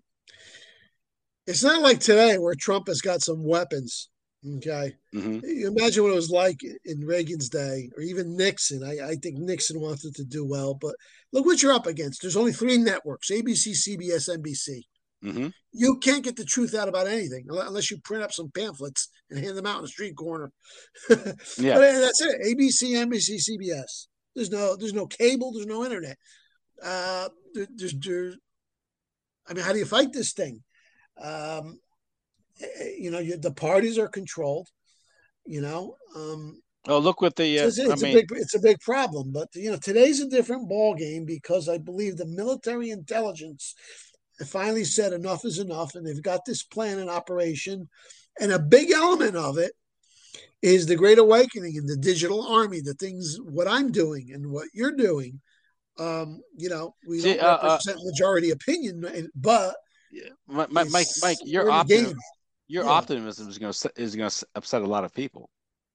it's not like today where Trump has got some weapons. Okay, Mm-hmm. you imagine what it was like in Reagan's day, or even Nixon. I, I think Nixon wanted to do well, but look what you're up against. There's only three networks: A B C, C B S, N B C. Mm-hmm. You can't get the truth out about anything unless you print up some pamphlets and hand them out in the street corner. But Yeah. that's it. A B C, N B C, C B S. There's no there's no cable. There's no internet. Uh, there, there's, there's I mean, how do you fight this thing? Um, you know, you, the parties are controlled. You know, um, Oh, look what the. Uh, it's, I it's a mean, big it's a big problem. But you know, today's a different ball game because I believe the military intelligence finally said enough is enough, and they've got this plan in operation. And a big element of it is the Great Awakening and the digital army, the things what I'm doing and what you're doing. Um, you know, we see, don't uh, uh, represent majority opinion, but yeah, Mike, Mike, Mike, it's your we're in the optim, game. your Yeah. optimism is going to is going to upset a lot of people.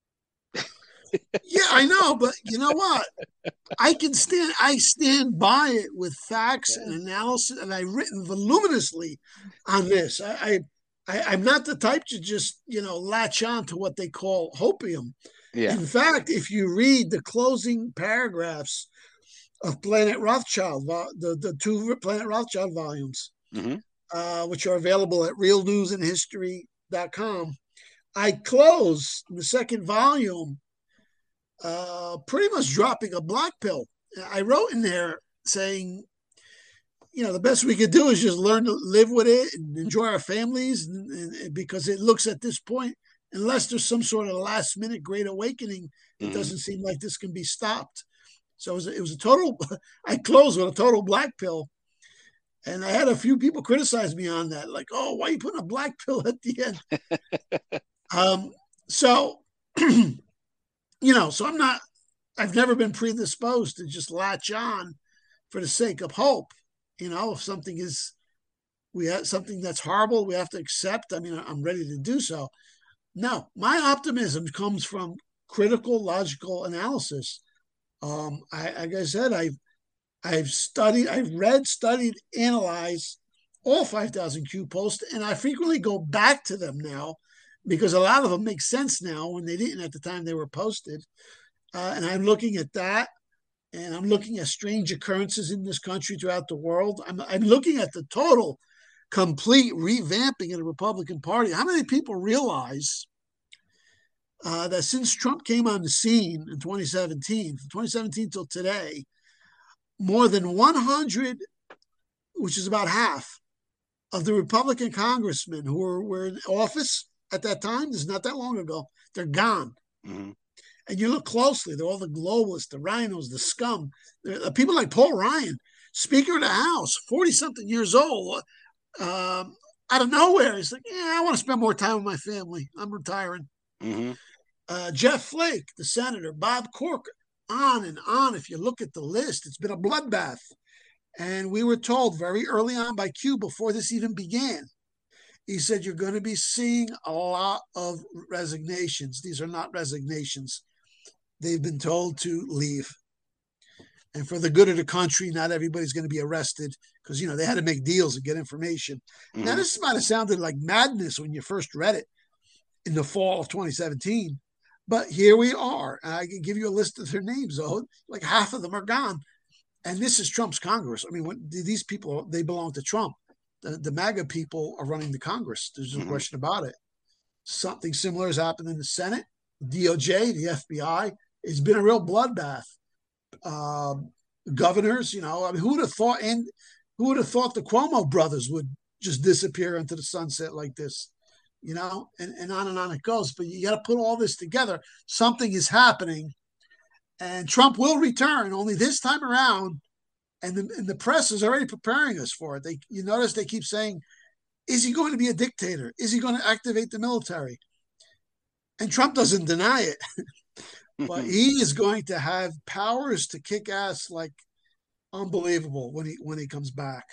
Yeah, I know, but you know what? I can stand I stand by it with facts Yeah. and analysis, and I've written voluminously on this. I, I, I I'm not the type to just, you know, latch on to what they call hopium. Yeah. In fact, if you read the closing paragraphs of Planet Rothschild, the, the two Planet Rothschild volumes, Mm-hmm. uh, which are available at real news and history dot com, I close the second volume uh, pretty much dropping a black pill. I wrote in there saying, you know, the best we could do is just learn to live with it and enjoy our families, and, and, because it looks at this point, unless there's some sort of last minute great awakening, it Mm-hmm. doesn't seem like this can be stopped. So it was, a, it was a total. I closed with a total black pill, and I had a few people criticize me on that, like, "Oh, why are you putting a black pill at the end?" Um, so, you know, so I'm not. I've never been predisposed to just latch on for the sake of hope. You know, if something is we have something that's horrible, we have to accept. I mean, I'm ready to do so. No, my optimism comes from critical, logical analysis. Um, I, like I said, I've I've studied, I've read, studied, analyzed all five thousand Q posts, and I frequently go back to them now because a lot of them make sense now when they didn't at the time they were posted. Uh, and I'm looking at that, and I'm looking at strange occurrences in this country throughout the world. I'm, I'm looking at the total, complete revamping of the Republican Party. How many people realize uh, that since Trump came on the scene in twenty seventeen, from twenty seventeen till today, more than one hundred, which is about half, of the Republican congressmen who were, were in office at that time, this is not that long ago, they're gone. Mm-hmm. And you look closely, they're all the globalists, the rhinos, the scum. They're, people like Paul Ryan, Speaker of the House, forty something years old, um, out of nowhere, he's like, yeah, I want to spend more time with my family. I'm retiring. Mm-hmm. Uh, Jeff Flake, the senator, Bob Corker, on and on. If you look at the list, it's been a bloodbath. And we were told very early on by Q, before this even began, he said, you're going to be seeing a lot of resignations. These are not resignations. They've been told to leave. And for the good of the country, not everybody's going to be arrested because, you know, they had to make deals and get information. Mm-hmm. Now, this might have sounded like madness when you first read it in the fall of twenty seventeen, but here we are. I can give you a list of their names, though. Like half of them are gone. And this is Trump's Congress. I mean, when, these people, they belong to Trump. The, the MAGA people are running the Congress. There's no mm-hmm. question about it. Something similar has happened in the Senate, D O J, the F B I. It's been a real bloodbath. Um, Governors, you know, I mean, who would have thought? And who would have thought the Cuomo brothers would just disappear into the sunset like this? You know, and, and on and on it goes. But you got to put all this together. Something is happening, and Trump will return. Only this time around, and the, and the press is already preparing us for it. They, you notice they keep saying, "Is he going to be a dictator? Is he going to activate the military?" And Trump doesn't deny it, but he is going to have powers to kick ass like unbelievable when he when he comes back.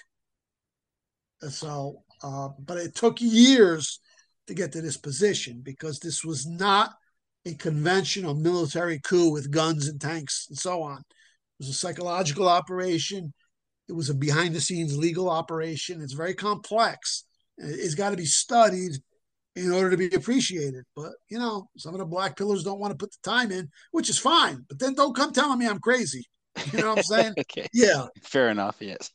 So, uh, but it took years to get to this position because this was not a conventional military coup with guns and tanks and so on. It was a psychological operation. It was a behind the scenes legal operation. It's very complex. It's got to be studied in order to be appreciated. But, you know, some of the black pillars don't want to put the time in, which is fine. But then don't come telling me I'm crazy. You know what I'm saying? Okay. Yeah. Fair enough. Yes.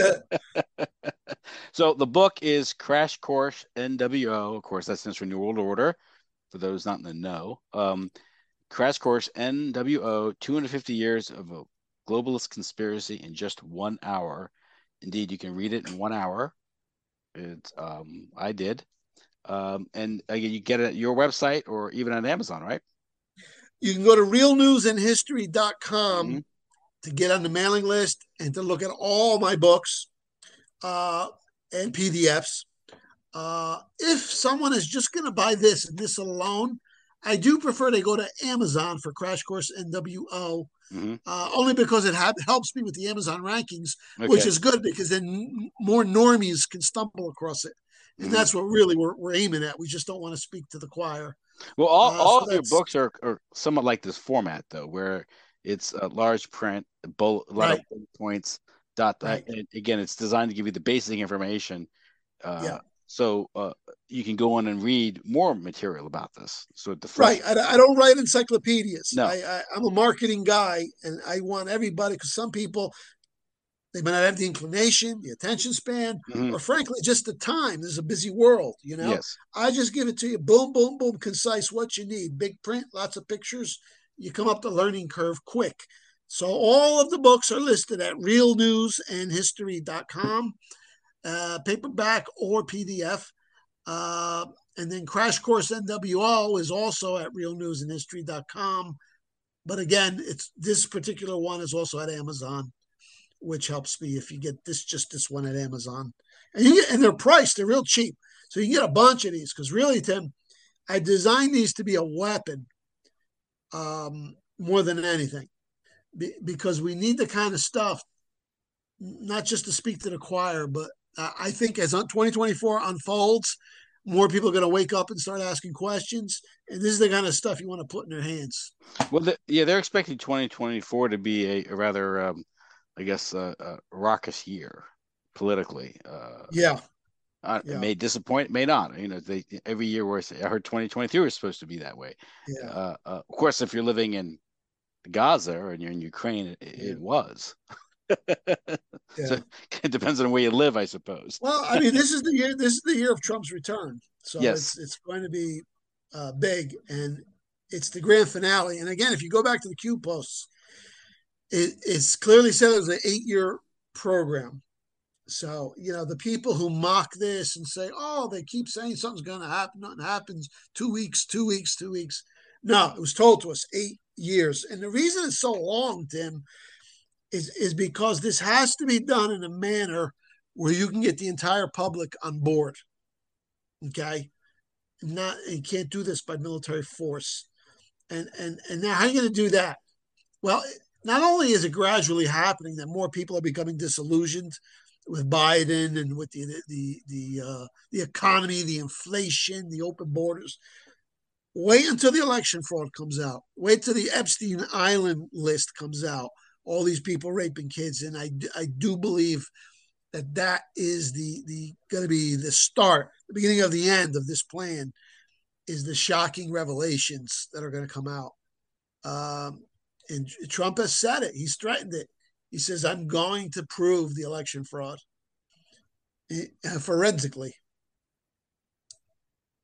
So the book is Crash Course N W O. Of course, that stands for New World Order, for those not in the know. Um, Crash Course N W O, two hundred fifty years of a globalist conspiracy in just one hour. Indeed, you can read it in one hour. It's, um, I did. Um, and again, you get it at your website or even on Amazon, right? You can go to real news and history dot Mm-hmm. com to get on the mailing list and to look at all my books uh, and P D Fs. Uh, if someone is just going to buy this and this alone, I do prefer they go to Amazon for Crash Course N W O, Mm-hmm. uh, only because it ha- helps me with the Amazon rankings, which Okay. is good because then more normies can stumble across it. And Mm-hmm. that's what really we're, we're aiming at. We just don't want to speak to the choir. Well, all, Uh, all so of your that's books are, are somewhat like this format, though, where it's a large print, a, bullet, a lot of right, bullet points. Dot. Uh, right. and again, it's designed to give you the basic information, uh, Yeah. so uh, you can go on and read more material about this. So the fresh. Right. I, I don't write encyclopedias. No. I, I I'm a marketing guy, and I want everybody because some people they might not have the inclination, the attention span, Mm-hmm. or frankly, just the time. This is a busy world, you know. Yes. I just give it to you, boom, boom, boom, concise, what you need, big print, lots of pictures. You come up the learning curve quick. So all of the books are listed at real news and history dot com, uh, paperback or P D F. Uh, and then Crash Course N W O is also at real news and history dot com. But again, it's this particular one is also at Amazon, which helps me if you get this just this one at Amazon. And you get, and they're priced, they're real cheap. So you get a bunch of these because really, Tim, I designed these to be a weapon um, more than anything be, because we need the kind of stuff, not just to speak to the choir, but uh, I think as twenty twenty-four unfolds, more people are going to wake up and start asking questions. And this is the kind of stuff you want to put in their hands. Well, the, yeah, they're expecting twenty twenty-four to be a, a rather, um, I guess, uh, uh, raucous year politically. Uh, Yeah. uh, it Yeah. may disappoint, may not. You know, they every year where I heard twenty twenty-three was supposed to be that way. Yeah. Uh, uh, of course, if you're living in Gaza or you're in Ukraine, it, Yeah. it was. So Yeah. it depends on where you live, I suppose. Well, I mean, this is the year. This is the year of Trump's return, so Yes. it's it's going to be uh, big, and it's the grand finale. And again, if you go back to the Q posts, it, it's clearly said it was an eight-year program. So you know the people who mock this and say, "Oh, they keep saying something's going to happen, nothing happens." Two weeks, two weeks, two weeks. No, it was told to us eight years, and the reason it's so long, Tim, is is because this has to be done in a manner where you can get the entire public on board. Okay, not you can't do this by military force. And and and now how are you going to do that? Well, not only is it gradually happening that more people are becoming disillusioned with Biden and with the the the uh, the economy, the inflation, the open borders. Wait until the election fraud comes out. Wait till the Epstein Island list comes out. All these people raping kids, and I I do believe that that is the the going to be the start, the beginning of the end of this plan is the shocking revelations that are going to come out. Um, and Trump has said it. He's threatened it. He says, "I'm going to prove the election fraud uh, forensically."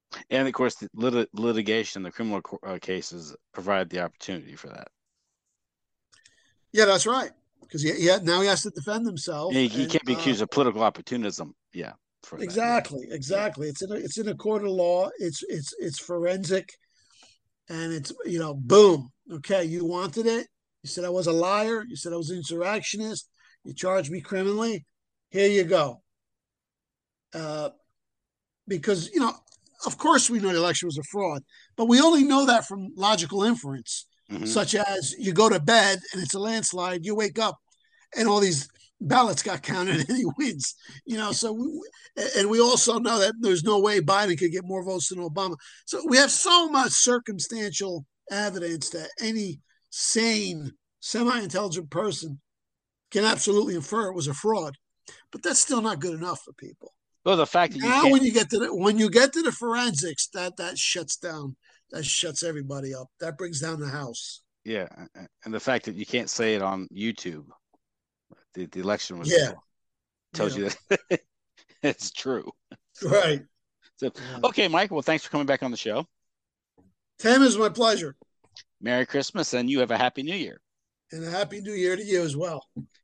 And of course, the lit- litigation, the criminal uh, cases provide the opportunity for that. Yeah, that's right. Because he, he had, now he has to defend himself, He, he and can't be uh, accused of political opportunism. Yeah, for that. Yeah, exactly, yeah, exactly. It's in a, it's in a court of law. It's it's it's forensic, and it's you know, boom. Okay, you wanted it. You said I was a liar. You said I was an insurrectionist. You charged me criminally. Here you go. Uh, because you know, of course, we know the election was a fraud, but we only know that from logical inference, hmm such as you go to bed and it's a landslide. You wake up and all these ballots got counted and he wins. You know, so we, and we also know that there's no way Biden could get more votes than Obama. So we have so much circumstantial evidence that any sane, semi-intelligent person can absolutely infer it was a fraud. But that's still not good enough for people. Well, the fact that you Now, can't, when you get to the when you get to the forensics, that that shuts down, that shuts everybody up. That brings down the house. yeah, and the fact that you can't say it on YouTube, the, the election was Yeah, rigged, tells yeah, you that it's true. So, right. so, Yeah. okay, Mike. Well, thanks for coming back on the show. Tim, is my pleasure, Merry Christmas, and you have a happy New Year. and a happy New Year to you as well.